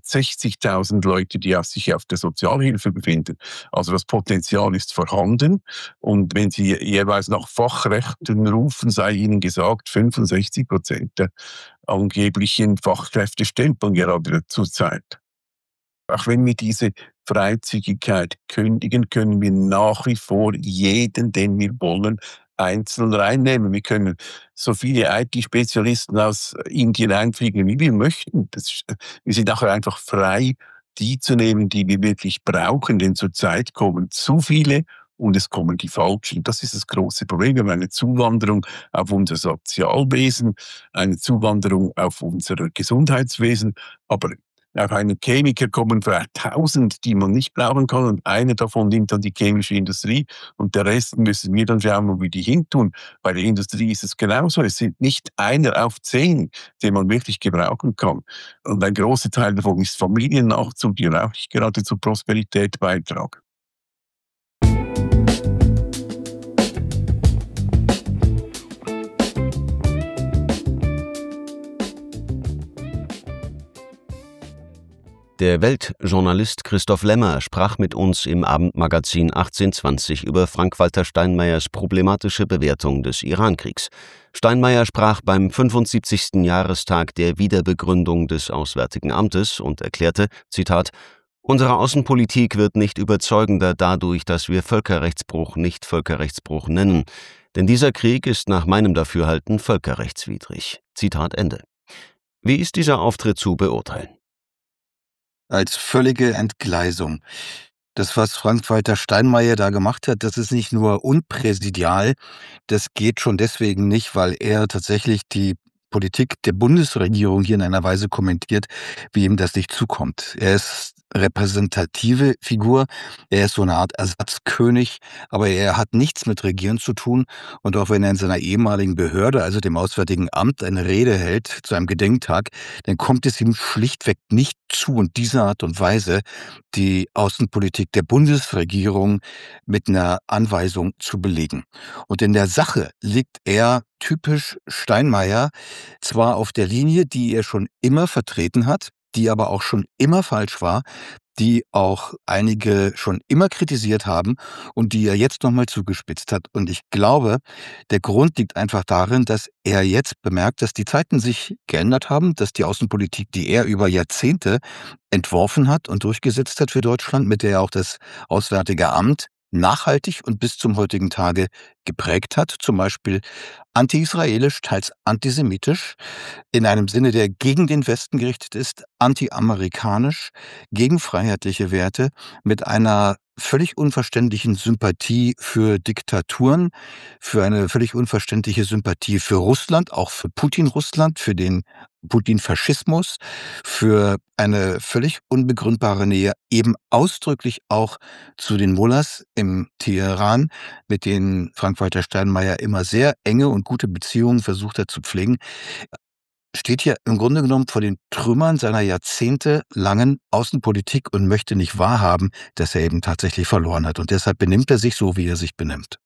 260.000 Leuten, die sich auf der Sozialhilfe befinden. Also das Potenzial ist vorhanden. Und wenn Sie jeweils nach Fachrechten rufen, sei Ihnen gesagt, 65% der angeblichen Fachkräfte stempeln gerade zurzeit. Auch wenn wir diese Freizügigkeit kündigen, können wir nach wie vor jeden, den wir wollen, einzeln reinnehmen. Wir können so viele IT-Spezialisten aus Indien einfliegen, wie wir möchten. Wir sind nachher einfach frei, die zu nehmen, die wir wirklich brauchen, denn zurzeit kommen zu viele und es kommen die Falschen. Das ist das große Problem. Wir haben eine Zuwanderung auf unser Sozialwesen, eine Zuwanderung auf unser Gesundheitswesen, aber auf einen Chemiker kommen vielleicht 1000, die man nicht brauchen kann und einer davon nimmt dann die chemische Industrie und der Rest müssen wir dann schauen, wo wir die hintun. Bei der Industrie ist es genauso. Es sind nicht einer auf 10, den man wirklich gebrauchen kann. Und ein großer Teil davon ist Familiennachzug, die auch nicht gerade zur Prosperität beitragen. Der Weltjournalist Christoph Lemmer sprach mit uns im Abendmagazin 1820 über Frank-Walter Steinmeiers problematische Bewertung des Irankriegs. Steinmeier sprach beim 75. Jahrestag der Wiederbegründung des Auswärtigen Amtes und erklärte, Zitat, »Unsere Außenpolitik wird nicht überzeugender dadurch, dass wir Völkerrechtsbruch nicht Völkerrechtsbruch nennen. Denn dieser Krieg ist nach meinem Dafürhalten völkerrechtswidrig.« Zitat Ende. Wie ist dieser Auftritt zu beurteilen? Als völlige Entgleisung. Das, was Frank-Walter Steinmeier da gemacht hat, das ist nicht nur unpräsidial, das geht schon deswegen nicht, weil er tatsächlich die Politik der Bundesregierung hier in einer Weise kommentiert, wie ihm das nicht zukommt. Er ist repräsentative Figur, er ist so eine Art Ersatzkönig, aber er hat nichts mit Regieren zu tun und auch wenn er in seiner ehemaligen Behörde, also dem Auswärtigen Amt, eine Rede hält zu einem Gedenktag, dann kommt es ihm schlichtweg nicht zu, in dieser Art und Weise die Außenpolitik der Bundesregierung mit einer Anweisung zu belegen. Und in der Sache liegt er typisch Steinmeier zwar auf der Linie, die er schon immer vertreten hat, die aber auch schon immer falsch war, die auch einige schon immer kritisiert haben und die er jetzt nochmal zugespitzt hat. Und ich glaube, der Grund liegt einfach darin, dass er jetzt bemerkt, dass die Zeiten sich geändert haben, dass die Außenpolitik, die er über Jahrzehnte entworfen hat und durchgesetzt hat für Deutschland, mit der er auch das Auswärtige Amt nachhaltig und bis zum heutigen Tage geprägt hat, zum Beispiel anti-israelisch, teils antisemitisch, in einem Sinne, der gegen den Westen gerichtet ist, anti-amerikanisch, gegen freiheitliche Werte, mit einer völlig unverständlichen Sympathie für Diktaturen, für eine völlig unverständliche Sympathie für Russland, auch für Putin-Russland, für den Putin-Faschismus, für eine völlig unbegründbare Nähe, eben ausdrücklich auch zu den Mullahs im Teheran, mit denen Frank-Walter Steinmeier immer sehr enge und gute Beziehungen versucht hat zu pflegen, steht hier im Grunde genommen vor den Trümmern seiner jahrzehntelangen Außenpolitik und möchte nicht wahrhaben, dass er eben tatsächlich verloren hat. Und deshalb benimmt er sich so, wie er sich benimmt.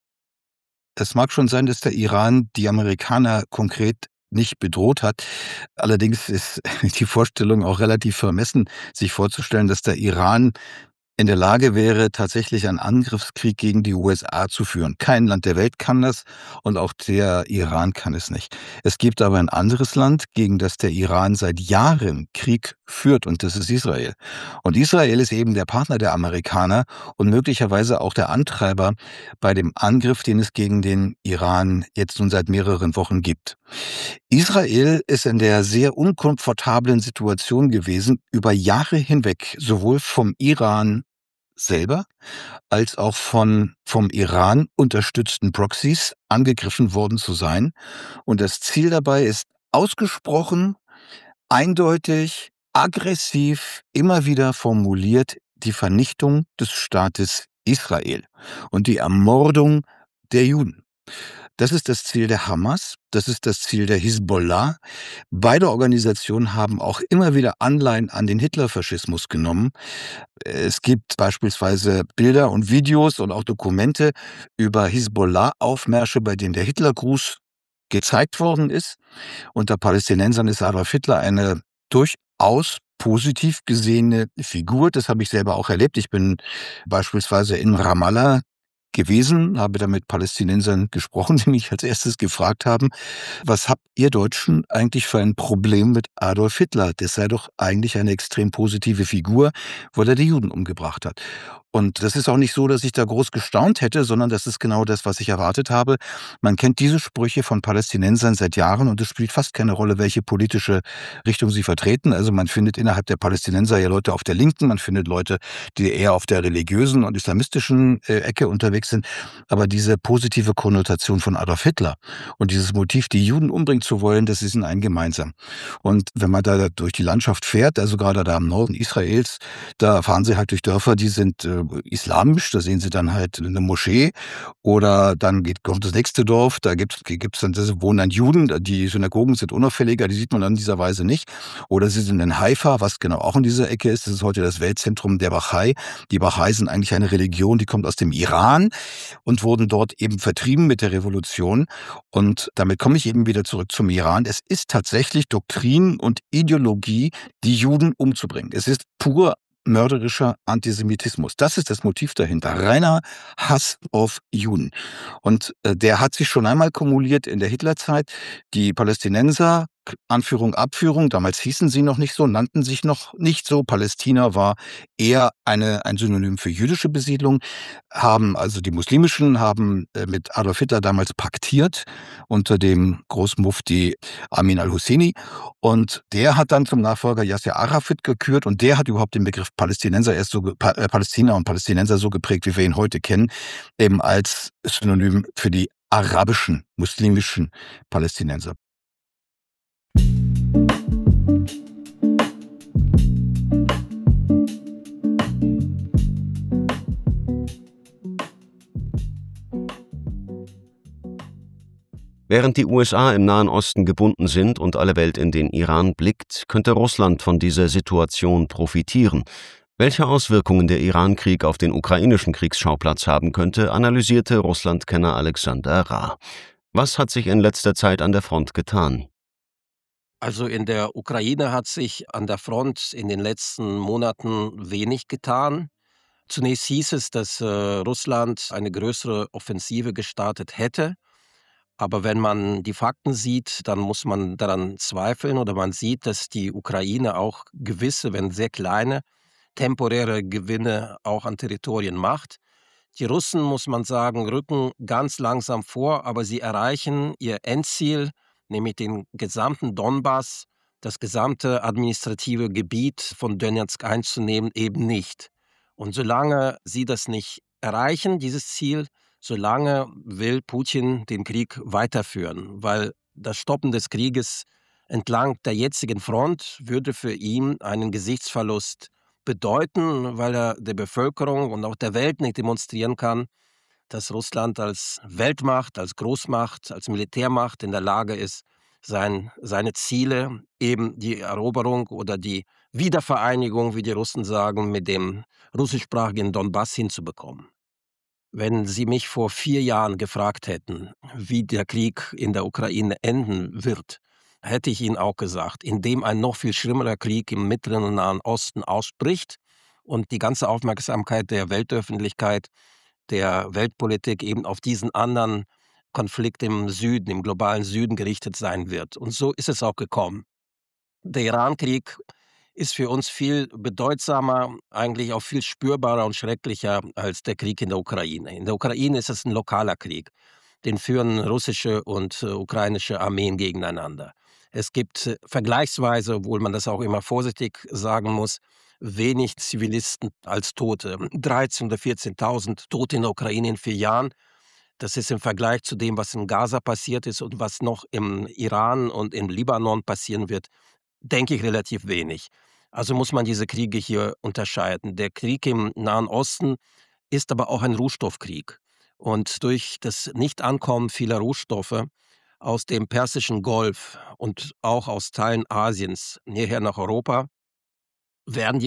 Es mag schon sein, dass der Iran die Amerikaner konkret nicht bedroht hat. Allerdings ist die Vorstellung auch relativ vermessen, sich vorzustellen, dass der Iran in der Lage wäre, tatsächlich einen Angriffskrieg gegen die USA zu führen. Kein Land der Welt kann das und auch der Iran kann es nicht. Es gibt aber ein anderes Land, gegen das der Iran seit Jahren Krieg führt, und das ist Israel. Und Israel ist eben der Partner der Amerikaner und möglicherweise auch der Antreiber bei dem Angriff, den es gegen den Iran jetzt nun seit mehreren Wochen gibt. Israel ist in der sehr unkomfortablen Situation gewesen, über Jahre hinweg sowohl vom Iran selber als auch vom Iran unterstützten Proxys angegriffen worden zu sein. Und das Ziel dabei ist ausgesprochen, eindeutig, aggressiv, immer wieder formuliert die Vernichtung des Staates Israel und die Ermordung der Juden. Das ist das Ziel der Hamas, das ist das Ziel der Hisbollah. Beide Organisationen haben auch immer wieder Anleihen an den Hitlerfaschismus genommen. Es gibt beispielsweise Bilder und Videos und auch Dokumente über Hisbollah-Aufmärsche, bei denen der Hitlergruß gezeigt worden ist. Unter Palästinensern ist Adolf Hitler eine durchaus positiv gesehene Figur. Das habe ich selber auch erlebt. Ich bin beispielsweise in Ramallah gewesen, habe da mit Palästinensern gesprochen, die mich als erstes gefragt haben, was habt ihr Deutschen eigentlich für ein Problem mit Adolf Hitler? Das sei doch eigentlich eine extrem positive Figur, weil er die Juden umgebracht hat. Und das ist auch nicht so, dass ich da groß gestaunt hätte, sondern das ist genau das, was ich erwartet habe. Man kennt diese Sprüche von Palästinensern seit Jahren und es spielt fast keine Rolle, welche politische Richtung sie vertreten. Also man findet innerhalb der Palästinenser ja Leute auf der Linken, man findet Leute, die eher auf der religiösen und islamistischen Ecke unterwegs sind. Aber diese positive Konnotation von Adolf Hitler und dieses Motiv, die Juden umbringen zu wollen, das ist in einem gemeinsam. Und wenn man da durch die Landschaft fährt, also gerade da im Norden Israels, da fahren sie halt durch Dörfer, die sind islamisch, da sehen sie dann halt eine Moschee, oder dann kommt das nächste Dorf, da gibt's dann, da wohnen dann Juden, die Synagogen sind unauffälliger, die sieht man dann in dieser Weise nicht. Oder sie sind in Haifa, was genau auch in dieser Ecke ist, das ist heute das Weltzentrum der Bahai. Die Bahai sind eigentlich eine Religion, die kommt aus dem Iran und wurden dort eben vertrieben mit der Revolution. Und damit komme ich eben wieder zurück zum Iran. Es ist tatsächlich Doktrin und Ideologie, die Juden umzubringen. Es ist pur mörderischer Antisemitismus. Das ist das Motiv dahinter. Reiner Hass auf Juden. Und der hat sich schon einmal kumuliert in der Hitlerzeit. Die Palästinenser, Anführung, Abführung, damals hießen sie noch nicht so, nannten sich noch nicht so. Palästina war eher ein Synonym für jüdische Besiedlung. Also die Muslimischen haben mit Adolf Hitler damals paktiert unter dem Großmufti Amin al-Husseini. Und der hat dann zum Nachfolger Yasser Arafat gekürt und der hat überhaupt den Begriff Palästinenser Palästina und Palästinenser so geprägt, wie wir ihn heute kennen, eben als Synonym für die arabischen, muslimischen Palästinenser. Während die USA im Nahen Osten gebunden sind und alle Welt in den Iran blickt, könnte Russland von dieser Situation profitieren. Welche Auswirkungen der Irankrieg auf den ukrainischen Kriegsschauplatz haben könnte, analysierte Russlandkenner Alexander Ra. Was hat sich in letzter Zeit an der Front getan? Also in der Ukraine hat sich an der Front in den letzten Monaten wenig getan. Zunächst hieß es, dass Russland eine größere Offensive gestartet hätte. Aber wenn man die Fakten sieht, dann muss man daran zweifeln oder man sieht, dass die Ukraine auch gewisse, wenn sehr kleine, temporäre Gewinne auch an Territorien macht. Die Russen, muss man sagen, rücken ganz langsam vor, aber sie erreichen ihr Endziel, nämlich den gesamten Donbass, das gesamte administrative Gebiet von Donezk einzunehmen, eben nicht. Und solange sie das nicht erreichen, dieses Ziel, solange will Putin den Krieg weiterführen, weil das Stoppen des Krieges entlang der jetzigen Front würde für ihn einen Gesichtsverlust bedeuten, weil er der Bevölkerung und auch der Welt nicht demonstrieren kann, dass Russland als Weltmacht, als Großmacht, als Militärmacht in der Lage ist, seine Ziele, eben die Eroberung oder die Wiedervereinigung, wie die Russen sagen, mit dem russischsprachigen Donbass hinzubekommen. Wenn Sie mich vor 4 Jahren gefragt hätten, wie der Krieg in der Ukraine enden wird, hätte ich Ihnen auch gesagt, indem ein noch viel schlimmerer Krieg im Mittleren und Nahen Osten ausbricht und die ganze Aufmerksamkeit der Weltöffentlichkeit, der Weltpolitik eben auf diesen anderen Konflikt im Süden, im globalen Süden gerichtet sein wird. Und so ist es auch gekommen. Der Irankrieg ist für uns viel bedeutsamer, eigentlich auch viel spürbarer und schrecklicher als der Krieg in der Ukraine. In der Ukraine ist es ein lokaler Krieg. Den führen russische und ukrainische Armeen gegeneinander. Es gibt vergleichsweise, obwohl man das auch immer vorsichtig sagen muss, wenig Zivilisten als Tote. 13.000 oder 14.000 Tote in der Ukraine in 4 Jahren. Das ist im Vergleich zu dem, was in Gaza passiert ist und was noch im Iran und im Libanon passieren wird, denke ich, relativ wenig. Also muss man diese Kriege hier unterscheiden. Der Krieg im Nahen Osten ist aber auch ein Rohstoffkrieg. Und durch das Nichtankommen vieler Rohstoffe aus dem Persischen Golf und auch aus Teilen Asiens hierher nach Europa, werden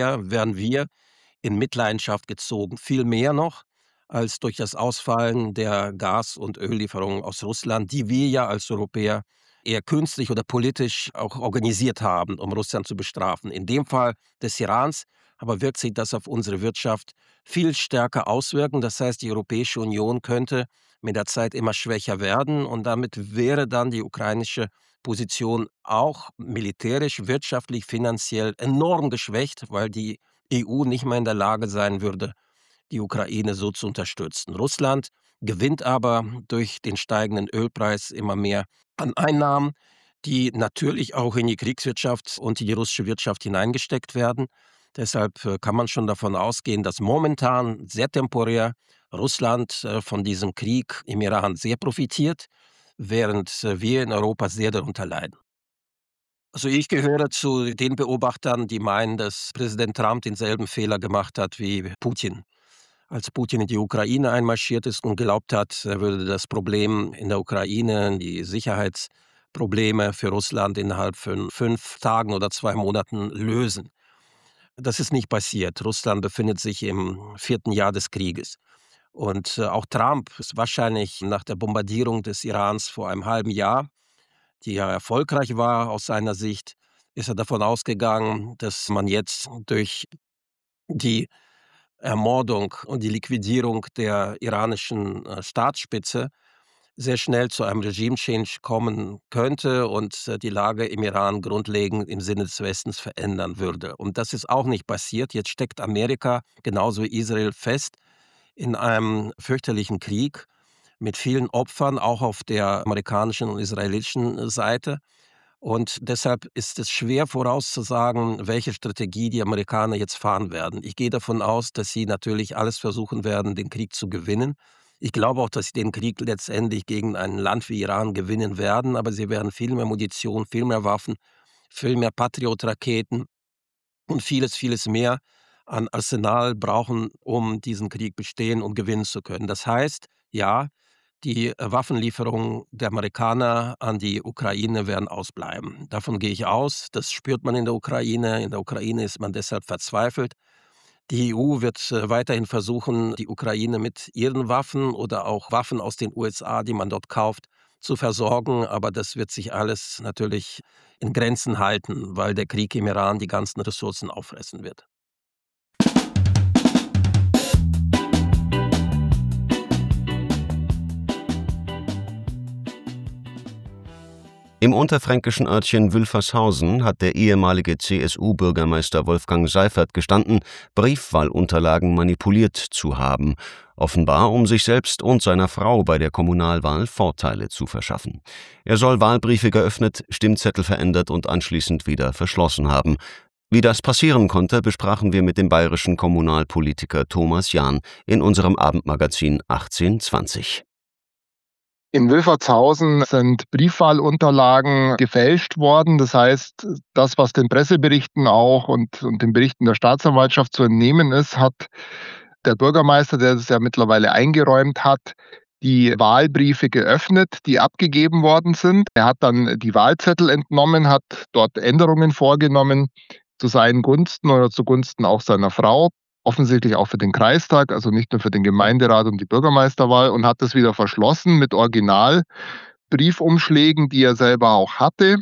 wir in Mitleidenschaft gezogen. Viel mehr noch als durch das Ausfallen der Gas- und Öllieferungen aus Russland, die wir ja als Europäer eher künstlich oder politisch auch organisiert haben, um Russland zu bestrafen. In dem Fall des Irans aber wirkt sich das auf unsere Wirtschaft viel stärker auswirken. Das heißt, die Europäische Union könnte mit der Zeit immer schwächer werden und damit wäre dann die ukrainische Position auch militärisch, wirtschaftlich, finanziell enorm geschwächt, weil die EU nicht mehr in der Lage sein würde, die Ukraine so zu unterstützen. Russland gewinnt aber durch den steigenden Ölpreis immer mehr an Einnahmen, die natürlich auch in die Kriegswirtschaft und in die russische Wirtschaft hineingesteckt werden. Deshalb kann man schon davon ausgehen, dass momentan sehr temporär Russland von diesem Krieg im Iran sehr profitiert, während wir in Europa sehr darunter leiden. Also ich gehöre zu den Beobachtern, die meinen, dass Präsident Trump denselben Fehler gemacht hat wie Putin. Als Putin in die Ukraine einmarschiert ist und glaubt hat, er würde das Problem in der Ukraine, die Sicherheitsprobleme für Russland innerhalb von 5 Tagen oder 2 Monaten lösen. Das ist nicht passiert. Russland befindet sich im 4. Jahr des Krieges. Und auch Trump ist wahrscheinlich nach der Bombardierung des Irans vor einem halben Jahr, die ja erfolgreich war aus seiner Sicht, ist er davon ausgegangen, dass man jetzt durch die Ermordung und die Liquidierung der iranischen Staatsspitze sehr schnell zu einem Regime-Change kommen könnte und die Lage im Iran grundlegend im Sinne des Westens verändern würde. Und das ist auch nicht passiert. Jetzt steckt Amerika genauso wie Israel fest in einem fürchterlichen Krieg mit vielen Opfern, auch auf der amerikanischen und israelitischen Seite. Und deshalb ist es schwer vorauszusagen, welche Strategie die Amerikaner jetzt fahren werden. Ich gehe davon aus, dass sie natürlich alles versuchen werden, den Krieg zu gewinnen. Ich glaube auch, dass sie den Krieg letztendlich gegen ein Land wie Iran gewinnen werden, aber sie werden viel mehr Munition, viel mehr Waffen, viel mehr Patriot-Raketen und vieles, vieles mehr an Arsenal brauchen, um diesen Krieg bestehen und gewinnen zu können. Das heißt, ja, die Waffenlieferungen der Amerikaner an die Ukraine werden ausbleiben. Davon gehe ich aus. Das spürt man in der Ukraine. In der Ukraine ist man deshalb verzweifelt. Die EU wird weiterhin versuchen, die Ukraine mit ihren Waffen oder auch Waffen aus den USA, die man dort kauft, zu versorgen. Aber das wird sich alles natürlich in Grenzen halten, weil der Krieg im Iran die ganzen Ressourcen auffressen wird. Im unterfränkischen Örtchen Wülfershausen hat der ehemalige CSU-Bürgermeister Wolfgang Seifert gestanden, Briefwahlunterlagen manipuliert zu haben, offenbar um sich selbst und seiner Frau bei der Kommunalwahl Vorteile zu verschaffen. Er soll Wahlbriefe geöffnet, Stimmzettel verändert und anschließend wieder verschlossen haben. Wie das passieren konnte, besprachen wir mit dem bayerischen Kommunalpolitiker Thomas Jahn in unserem Abendmagazin 1820. In Wülfershausen sind Briefwahlunterlagen gefälscht worden. Das heißt, das, was den Presseberichten auch und den Berichten der Staatsanwaltschaft zu entnehmen ist, hat der Bürgermeister, der das ja mittlerweile eingeräumt hat, die Wahlbriefe geöffnet, die abgegeben worden sind. Er hat dann die Wahlzettel entnommen, hat dort Änderungen vorgenommen zu seinen Gunsten oder zugunsten auch seiner Frau. Offensichtlich auch für den Kreistag, also nicht nur für den Gemeinderat und die Bürgermeisterwahl, und hat das wieder verschlossen mit Originalbriefumschlägen, die er selber auch hatte.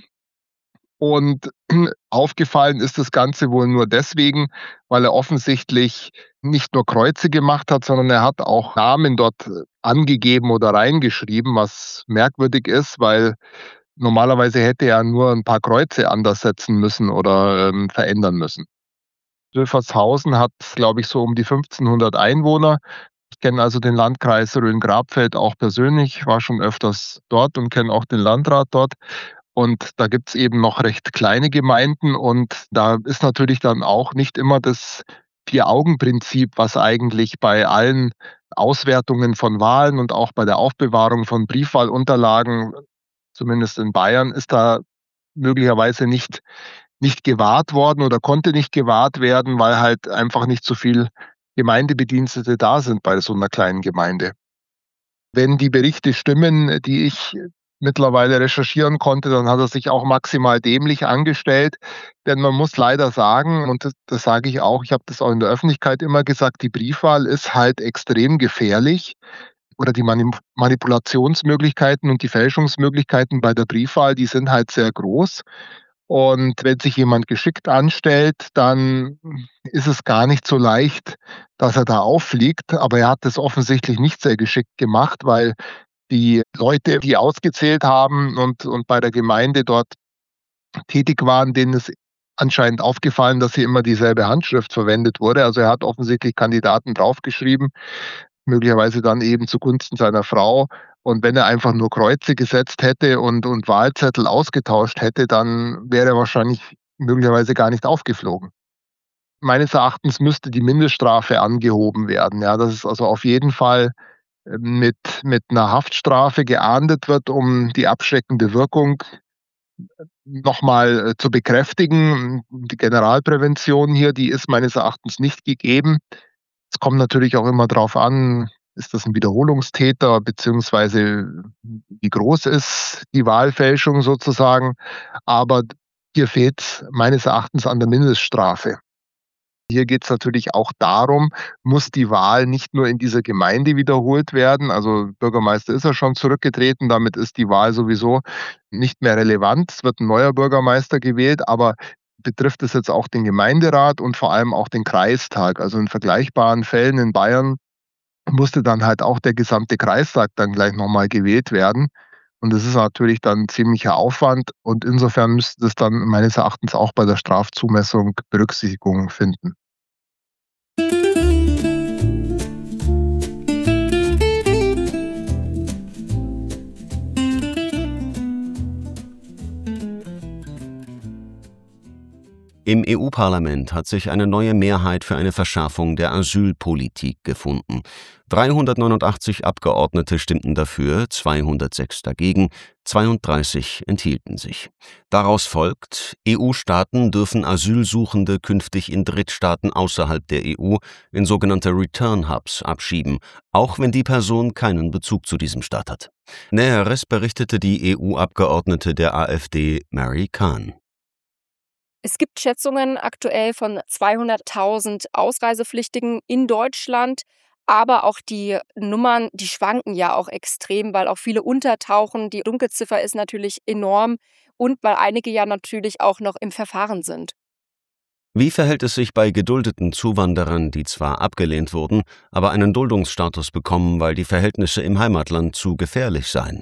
Und aufgefallen ist das Ganze wohl nur deswegen, weil er offensichtlich nicht nur Kreuze gemacht hat, sondern er hat auch Namen dort angegeben oder reingeschrieben, was merkwürdig ist, weil normalerweise hätte er nur ein paar Kreuze anders setzen müssen oder verändern müssen. Wülfershausen hat, glaube ich, so um die 1500 Einwohner. Ich kenne also den Landkreis Rhön-Grabfeld auch persönlich, war schon öfters dort und kenne auch den Landrat dort. Und da gibt es eben noch recht kleine Gemeinden und da ist natürlich dann auch nicht immer das Vier-Augen-Prinzip, was eigentlich bei allen Auswertungen von Wahlen und auch bei der Aufbewahrung von Briefwahlunterlagen, zumindest in Bayern, ist da möglicherweise nicht gewahrt worden oder konnte nicht gewahrt werden, weil halt einfach nicht so viel Gemeindebedienstete da sind bei so einer kleinen Gemeinde. Wenn die Berichte stimmen, die ich mittlerweile recherchieren konnte, dann hat er sich auch maximal dämlich angestellt, denn man muss leider sagen, und das sage ich auch, ich habe das auch in der Öffentlichkeit immer gesagt, die Briefwahl ist halt extrem gefährlich oder die Manipulationsmöglichkeiten und die Fälschungsmöglichkeiten bei der Briefwahl, die sind halt sehr groß. Und wenn sich jemand geschickt anstellt, dann ist es gar nicht so leicht, dass er da auffliegt. Aber er hat es offensichtlich nicht sehr geschickt gemacht, weil die Leute, die ausgezählt haben und bei der Gemeinde dort tätig waren, denen ist anscheinend aufgefallen, dass hier immer dieselbe Handschrift verwendet wurde. Also er hat offensichtlich Kandidaten draufgeschrieben, möglicherweise dann eben zugunsten seiner Frau. Und wenn er einfach nur Kreuze gesetzt hätte und Wahlzettel ausgetauscht hätte, dann wäre er wahrscheinlich möglicherweise gar nicht aufgeflogen. Meines Erachtens müsste die Mindeststrafe angehoben werden. Ja, dass es also auf jeden Fall mit einer Haftstrafe geahndet wird, um die abschreckende Wirkung nochmal zu bekräftigen. Die Generalprävention hier, die ist meines Erachtens nicht gegeben. Es kommt natürlich auch immer darauf an, ist das ein Wiederholungstäter, beziehungsweise wie groß ist die Wahlfälschung sozusagen. Aber hier fehlt es meines Erachtens an der Mindeststrafe. Hier geht es natürlich auch darum, muss die Wahl nicht nur in dieser Gemeinde wiederholt werden. Also Bürgermeister ist ja schon zurückgetreten, damit ist die Wahl sowieso nicht mehr relevant. Es wird ein neuer Bürgermeister gewählt, aber betrifft es jetzt auch den Gemeinderat und vor allem auch den Kreistag. Also in vergleichbaren Fällen in Bayern musste dann halt auch der gesamte Kreistag dann gleich nochmal gewählt werden. Und das ist natürlich dann ein ziemlicher Aufwand. Und insofern müsste das dann meines Erachtens auch bei der Strafzumessung Berücksichtigung finden. Im EU-Parlament hat sich eine neue Mehrheit für eine Verschärfung der Asylpolitik gefunden. 389 Abgeordnete stimmten dafür, 206 dagegen, 32 enthielten sich. Daraus folgt, EU-Staaten dürfen Asylsuchende künftig in Drittstaaten außerhalb der EU in sogenannte Return Hubs abschieben, auch wenn die Person keinen Bezug zu diesem Staat hat. Näheres berichtete die EU-Abgeordnete der AfD Mary Kahn. Es gibt Schätzungen aktuell von 200.000 Ausreisepflichtigen in Deutschland. Aber auch die Nummern, die schwanken ja auch extrem, weil auch viele untertauchen. Die Dunkelziffer ist natürlich enorm und weil einige ja natürlich auch noch im Verfahren sind. Wie verhält es sich bei geduldeten Zuwanderern, die zwar abgelehnt wurden, aber einen Duldungsstatus bekommen, weil die Verhältnisse im Heimatland zu gefährlich seien?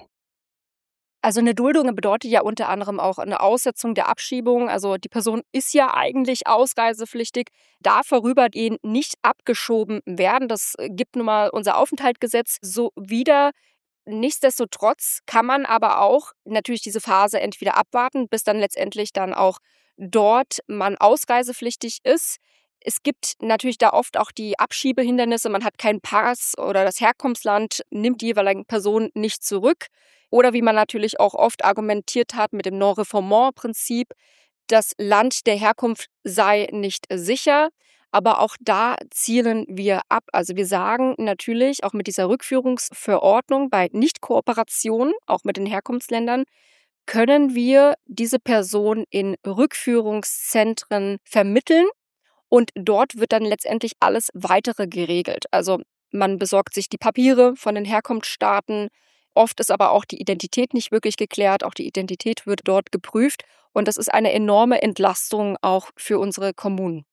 Also eine Duldung bedeutet ja unter anderem auch eine Aussetzung der Abschiebung. Also die Person ist ja eigentlich ausreisepflichtig, darf vorübergehend nicht abgeschoben werden. Das gibt nun mal unser Aufenthaltsgesetz so wieder. Nichtsdestotrotz kann man aber auch natürlich diese Phase entweder abwarten, bis dann letztendlich dann auch dort man ausreisepflichtig ist. Es gibt natürlich da oft auch die Abschiebehindernisse. Man hat keinen Pass oder das Herkunftsland nimmt die jeweiligen Personen nicht zurück. Oder wie man natürlich auch oft argumentiert hat mit dem Non-Refoulement-Prinzip, das Land der Herkunft sei nicht sicher. Aber auch da zielen wir ab. Also wir sagen natürlich auch mit dieser Rückführungsverordnung bei Nichtkooperation, auch mit den Herkunftsländern, können wir diese Person in Rückführungszentren vermitteln und dort wird dann letztendlich alles Weitere geregelt. Also man besorgt sich die Papiere von den Herkunftsstaaten. Oft ist aber auch die Identität nicht wirklich geklärt. Auch die Identität wird dort geprüft. Und das ist eine enorme Entlastung auch für unsere Kommunen.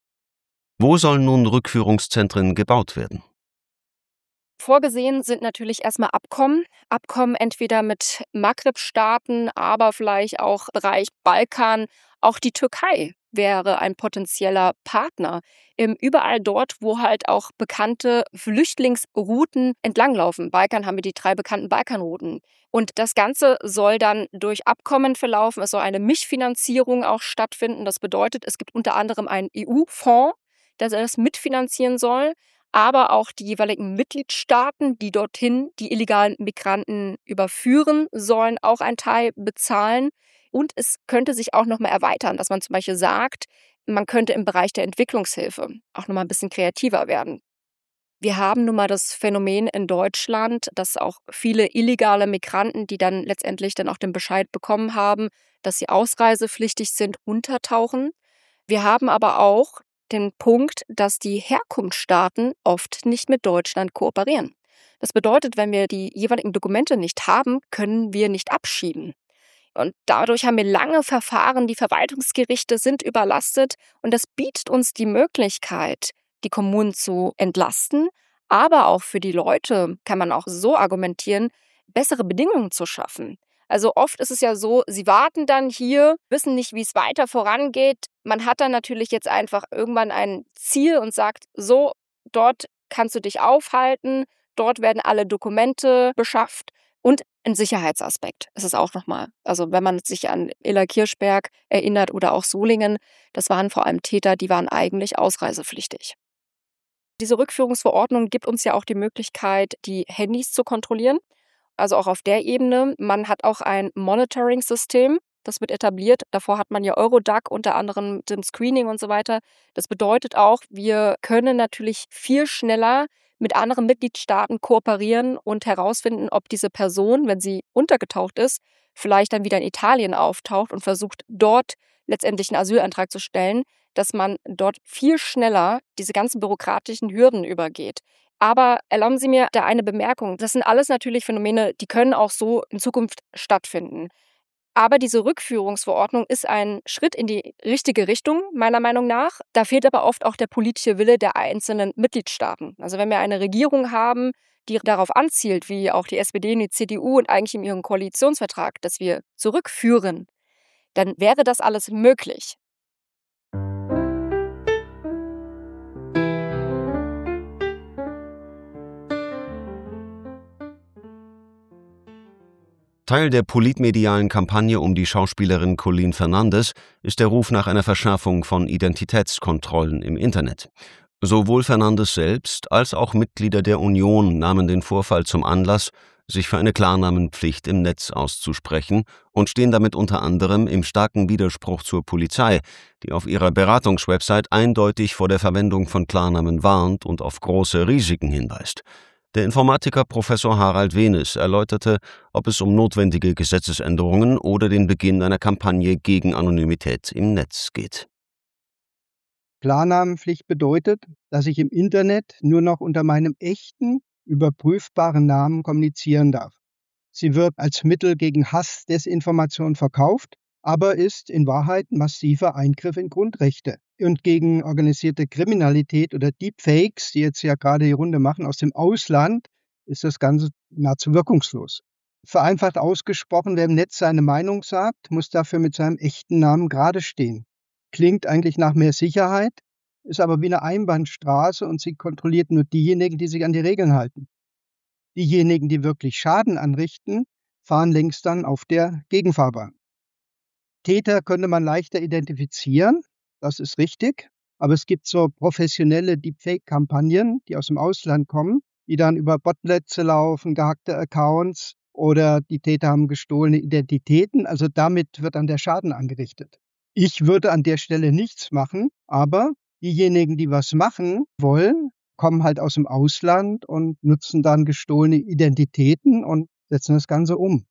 Wo sollen nun Rückführungszentren gebaut werden? Vorgesehen sind natürlich erstmal Abkommen. Abkommen entweder mit Maghreb-Staaten, aber vielleicht auch Bereich Balkan. Auch die Türkei wäre ein potenzieller Partner. Überall dort, wo halt auch bekannte Flüchtlingsrouten entlanglaufen. Balkan haben wir die 3 bekannten Balkanrouten. Und das Ganze soll dann durch Abkommen verlaufen. Es soll eine Mischfinanzierung auch stattfinden. Das bedeutet, es gibt unter anderem einen EU-Fonds, der das mitfinanzieren soll. Aber auch die jeweiligen Mitgliedstaaten, die dorthin die illegalen Migranten überführen, sollen auch einen Teil bezahlen. Und es könnte sich auch nochmal erweitern, dass man zum Beispiel sagt, man könnte im Bereich der Entwicklungshilfe auch nochmal ein bisschen kreativer werden. Wir haben nun mal das Phänomen in Deutschland, dass auch viele illegale Migranten, die dann letztendlich dann auch den Bescheid bekommen haben, dass sie ausreisepflichtig sind, untertauchen. Wir haben aber auch den Punkt, dass die Herkunftsstaaten oft nicht mit Deutschland kooperieren. Das bedeutet, wenn wir die jeweiligen Dokumente nicht haben, können wir nicht abschieben. Und dadurch haben wir lange Verfahren, die Verwaltungsgerichte sind überlastet und das bietet uns die Möglichkeit, die Kommunen zu entlasten, aber auch für die Leute, kann man auch so argumentieren, bessere Bedingungen zu schaffen. Also oft ist es ja so, sie warten dann hier, wissen nicht, wie es weiter vorangeht. Man hat dann natürlich jetzt einfach irgendwann ein Ziel und sagt, so, dort kannst du dich aufhalten, dort werden alle Dokumente beschafft und ein Sicherheitsaspekt ist es auch nochmal. Also wenn man sich an Illa Kirchberg erinnert oder auch Solingen, das waren vor allem Täter, die waren eigentlich ausreisepflichtig. Diese Rückführungsverordnung gibt uns ja auch die Möglichkeit, die Handys zu kontrollieren. Also auch auf der Ebene. Man hat auch ein Monitoring-System, das wird etabliert. Davor hat man ja Eurodac, unter anderem mit dem Screening und so weiter. Das bedeutet auch, wir können natürlich viel schneller mit anderen Mitgliedstaaten kooperieren und herausfinden, ob diese Person, wenn sie untergetaucht ist, vielleicht dann wieder in Italien auftaucht und versucht, dort letztendlich einen Asylantrag zu stellen, dass man dort viel schneller diese ganzen bürokratischen Hürden übergeht. Aber erlauben Sie mir da eine Bemerkung. Das sind alles natürlich Phänomene, die können auch so in Zukunft stattfinden. Aber diese Rückführungsverordnung ist ein Schritt in die richtige Richtung, meiner Meinung nach. Da fehlt aber oft auch der politische Wille der einzelnen Mitgliedstaaten. Also wenn wir eine Regierung haben, die darauf anzielt, wie auch die SPD und die CDU und eigentlich in ihrem Koalitionsvertrag, dass wir zurückführen, dann wäre das alles möglich. Teil der politmedialen Kampagne um die Schauspielerin Colleen Fernandes ist der Ruf nach einer Verschärfung von Identitätskontrollen im Internet. Sowohl Fernandes selbst als auch Mitglieder der Union nahmen den Vorfall zum Anlass, sich für eine Klarnamenpflicht im Netz auszusprechen und stehen damit unter anderem im starken Widerspruch zur Polizei, die auf ihrer Beratungswebsite eindeutig vor der Verwendung von Klarnamen warnt und auf große Risiken hinweist. Der Informatiker Professor Harald Wenis erläuterte, ob es um notwendige Gesetzesänderungen oder den Beginn einer Kampagne gegen Anonymität im Netz geht. Klarnamenpflicht bedeutet, dass ich im Internet nur noch unter meinem echten, überprüfbaren Namen kommunizieren darf. Sie wird als Mittel gegen Hass, Desinformation verkauft, aber ist in Wahrheit ein massiver Eingriff in Grundrechte. Und gegen organisierte Kriminalität oder Deepfakes, die jetzt ja gerade die Runde machen aus dem Ausland, ist das Ganze nahezu wirkungslos. Vereinfacht ausgesprochen, wer im Netz seine Meinung sagt, muss dafür mit seinem echten Namen gerade stehen. Klingt eigentlich nach mehr Sicherheit, ist aber wie eine Einbahnstraße und sie kontrolliert nur diejenigen, die sich an die Regeln halten. Diejenigen, die wirklich Schaden anrichten, fahren längst dann auf der Gegenfahrbahn. Täter könnte man leichter identifizieren, das ist richtig, aber es gibt so professionelle Deepfake-Kampagnen, die aus dem Ausland kommen, die dann über Botnetze laufen, gehackte Accounts oder die Täter haben gestohlene Identitäten, also damit wird dann der Schaden angerichtet. Ich würde an der Stelle nichts machen, aber diejenigen, die was machen wollen, kommen halt aus dem Ausland und nutzen dann gestohlene Identitäten und setzen das Ganze um.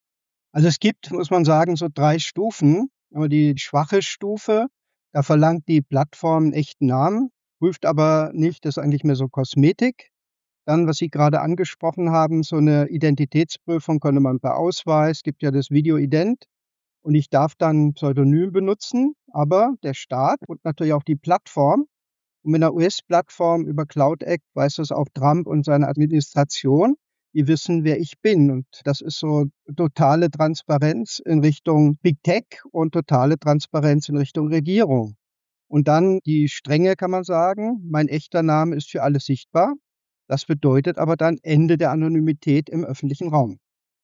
Also es gibt, muss man sagen, so 3 Stufen. Aber die schwache Stufe, da verlangt die Plattform einen echten Namen, prüft aber nicht, das ist eigentlich mehr so Kosmetik. Dann, was Sie gerade angesprochen haben, so eine Identitätsprüfung könnte man per Ausweis, gibt ja das Video-Ident. Und ich darf dann ein Pseudonym benutzen, aber der Staat und natürlich auch die Plattform. Und mit einer US-Plattform über Cloud Act weiß das auch Trump und seine Administration. Die wissen, wer ich bin. Und das ist so totale Transparenz in Richtung Big Tech und totale Transparenz in Richtung Regierung. Und dann die Strenge, kann man sagen, mein echter Name ist für alle sichtbar. Das bedeutet aber dann Ende der Anonymität im öffentlichen Raum.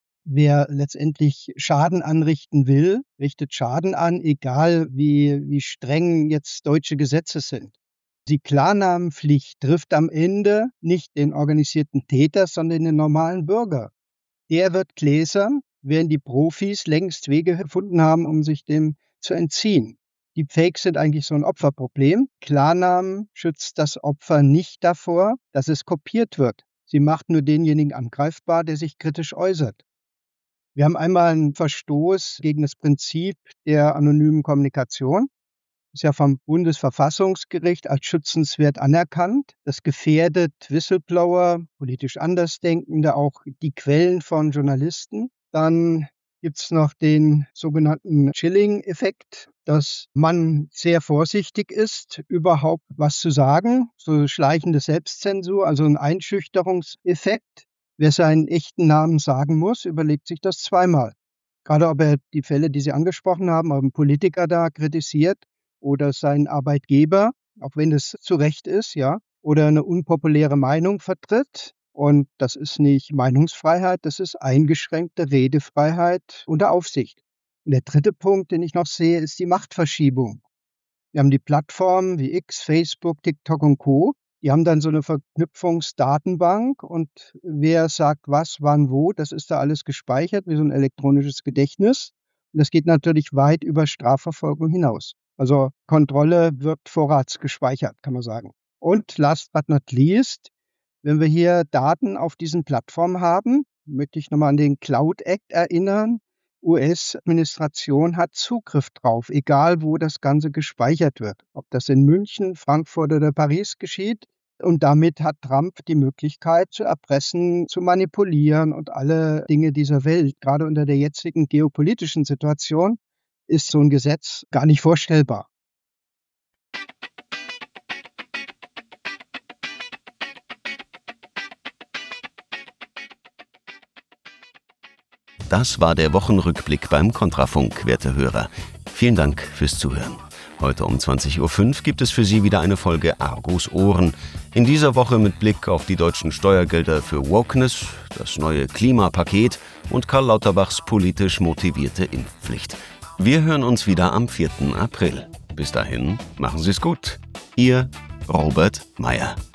Wer letztendlich Schaden anrichten will, richtet Schaden an, egal wie streng jetzt deutsche Gesetze sind. Die Klarnamenpflicht trifft am Ende nicht den organisierten Täter, sondern den normalen Bürger. Der wird gläsern, während die Profis längst Wege gefunden haben, um sich dem zu entziehen. Die Fakes sind eigentlich so ein Opferproblem. Klarnamen schützt das Opfer nicht davor, dass es kopiert wird. Sie macht nur denjenigen angreifbar, der sich kritisch äußert. Wir haben einmal einen Verstoß gegen das Prinzip der anonymen Kommunikation. Ist ja vom Bundesverfassungsgericht als schützenswert anerkannt. Das gefährdet Whistleblower, politisch Andersdenkende, auch die Quellen von Journalisten. Dann gibt es noch den sogenannten Chilling-Effekt, dass man sehr vorsichtig ist, überhaupt was zu sagen. So schleichende Selbstzensur, also ein Einschüchterungseffekt. Wer seinen echten Namen sagen muss, überlegt sich das zweimal. Gerade ob er die Fälle, die Sie angesprochen haben, ob ein Politiker da kritisiert oder seinen Arbeitgeber, auch wenn es zu Recht ist, ja, oder eine unpopuläre Meinung vertritt. Und das ist nicht Meinungsfreiheit, das ist eingeschränkte Redefreiheit unter Aufsicht. Und der dritte Punkt, den ich noch sehe, ist die Machtverschiebung. Wir haben die Plattformen wie X, Facebook, TikTok und Co. Die haben dann so eine Verknüpfungsdatenbank und wer sagt was, wann, wo, das ist da alles gespeichert, wie so ein elektronisches Gedächtnis. Und das geht natürlich weit über Strafverfolgung hinaus. Also Kontrolle wird vorratsgespeichert, kann man sagen. Und last but not least, wenn wir hier Daten auf diesen Plattformen haben, möchte ich nochmal an den Cloud Act erinnern. US-Administration hat Zugriff drauf, egal wo das Ganze gespeichert wird. Ob das in München, Frankfurt oder Paris geschieht. Und damit hat Trump die Möglichkeit zu erpressen, zu manipulieren und alle Dinge dieser Welt. Gerade unter der jetzigen geopolitischen Situation ist so ein Gesetz gar nicht vorstellbar. Das war der Wochenrückblick beim Kontrafunk, werte Hörer. Vielen Dank fürs Zuhören. Heute um 20.05 Uhr gibt es für Sie wieder eine Folge Argus Ohren. In dieser Woche mit Blick auf die deutschen Steuergelder für Wokeness, das neue Klimapaket und Karl Lauterbachs politisch motivierte Impfpflicht. Wir hören uns wieder am 4. April. Bis dahin, machen Sie es gut. Ihr Robert Meyer.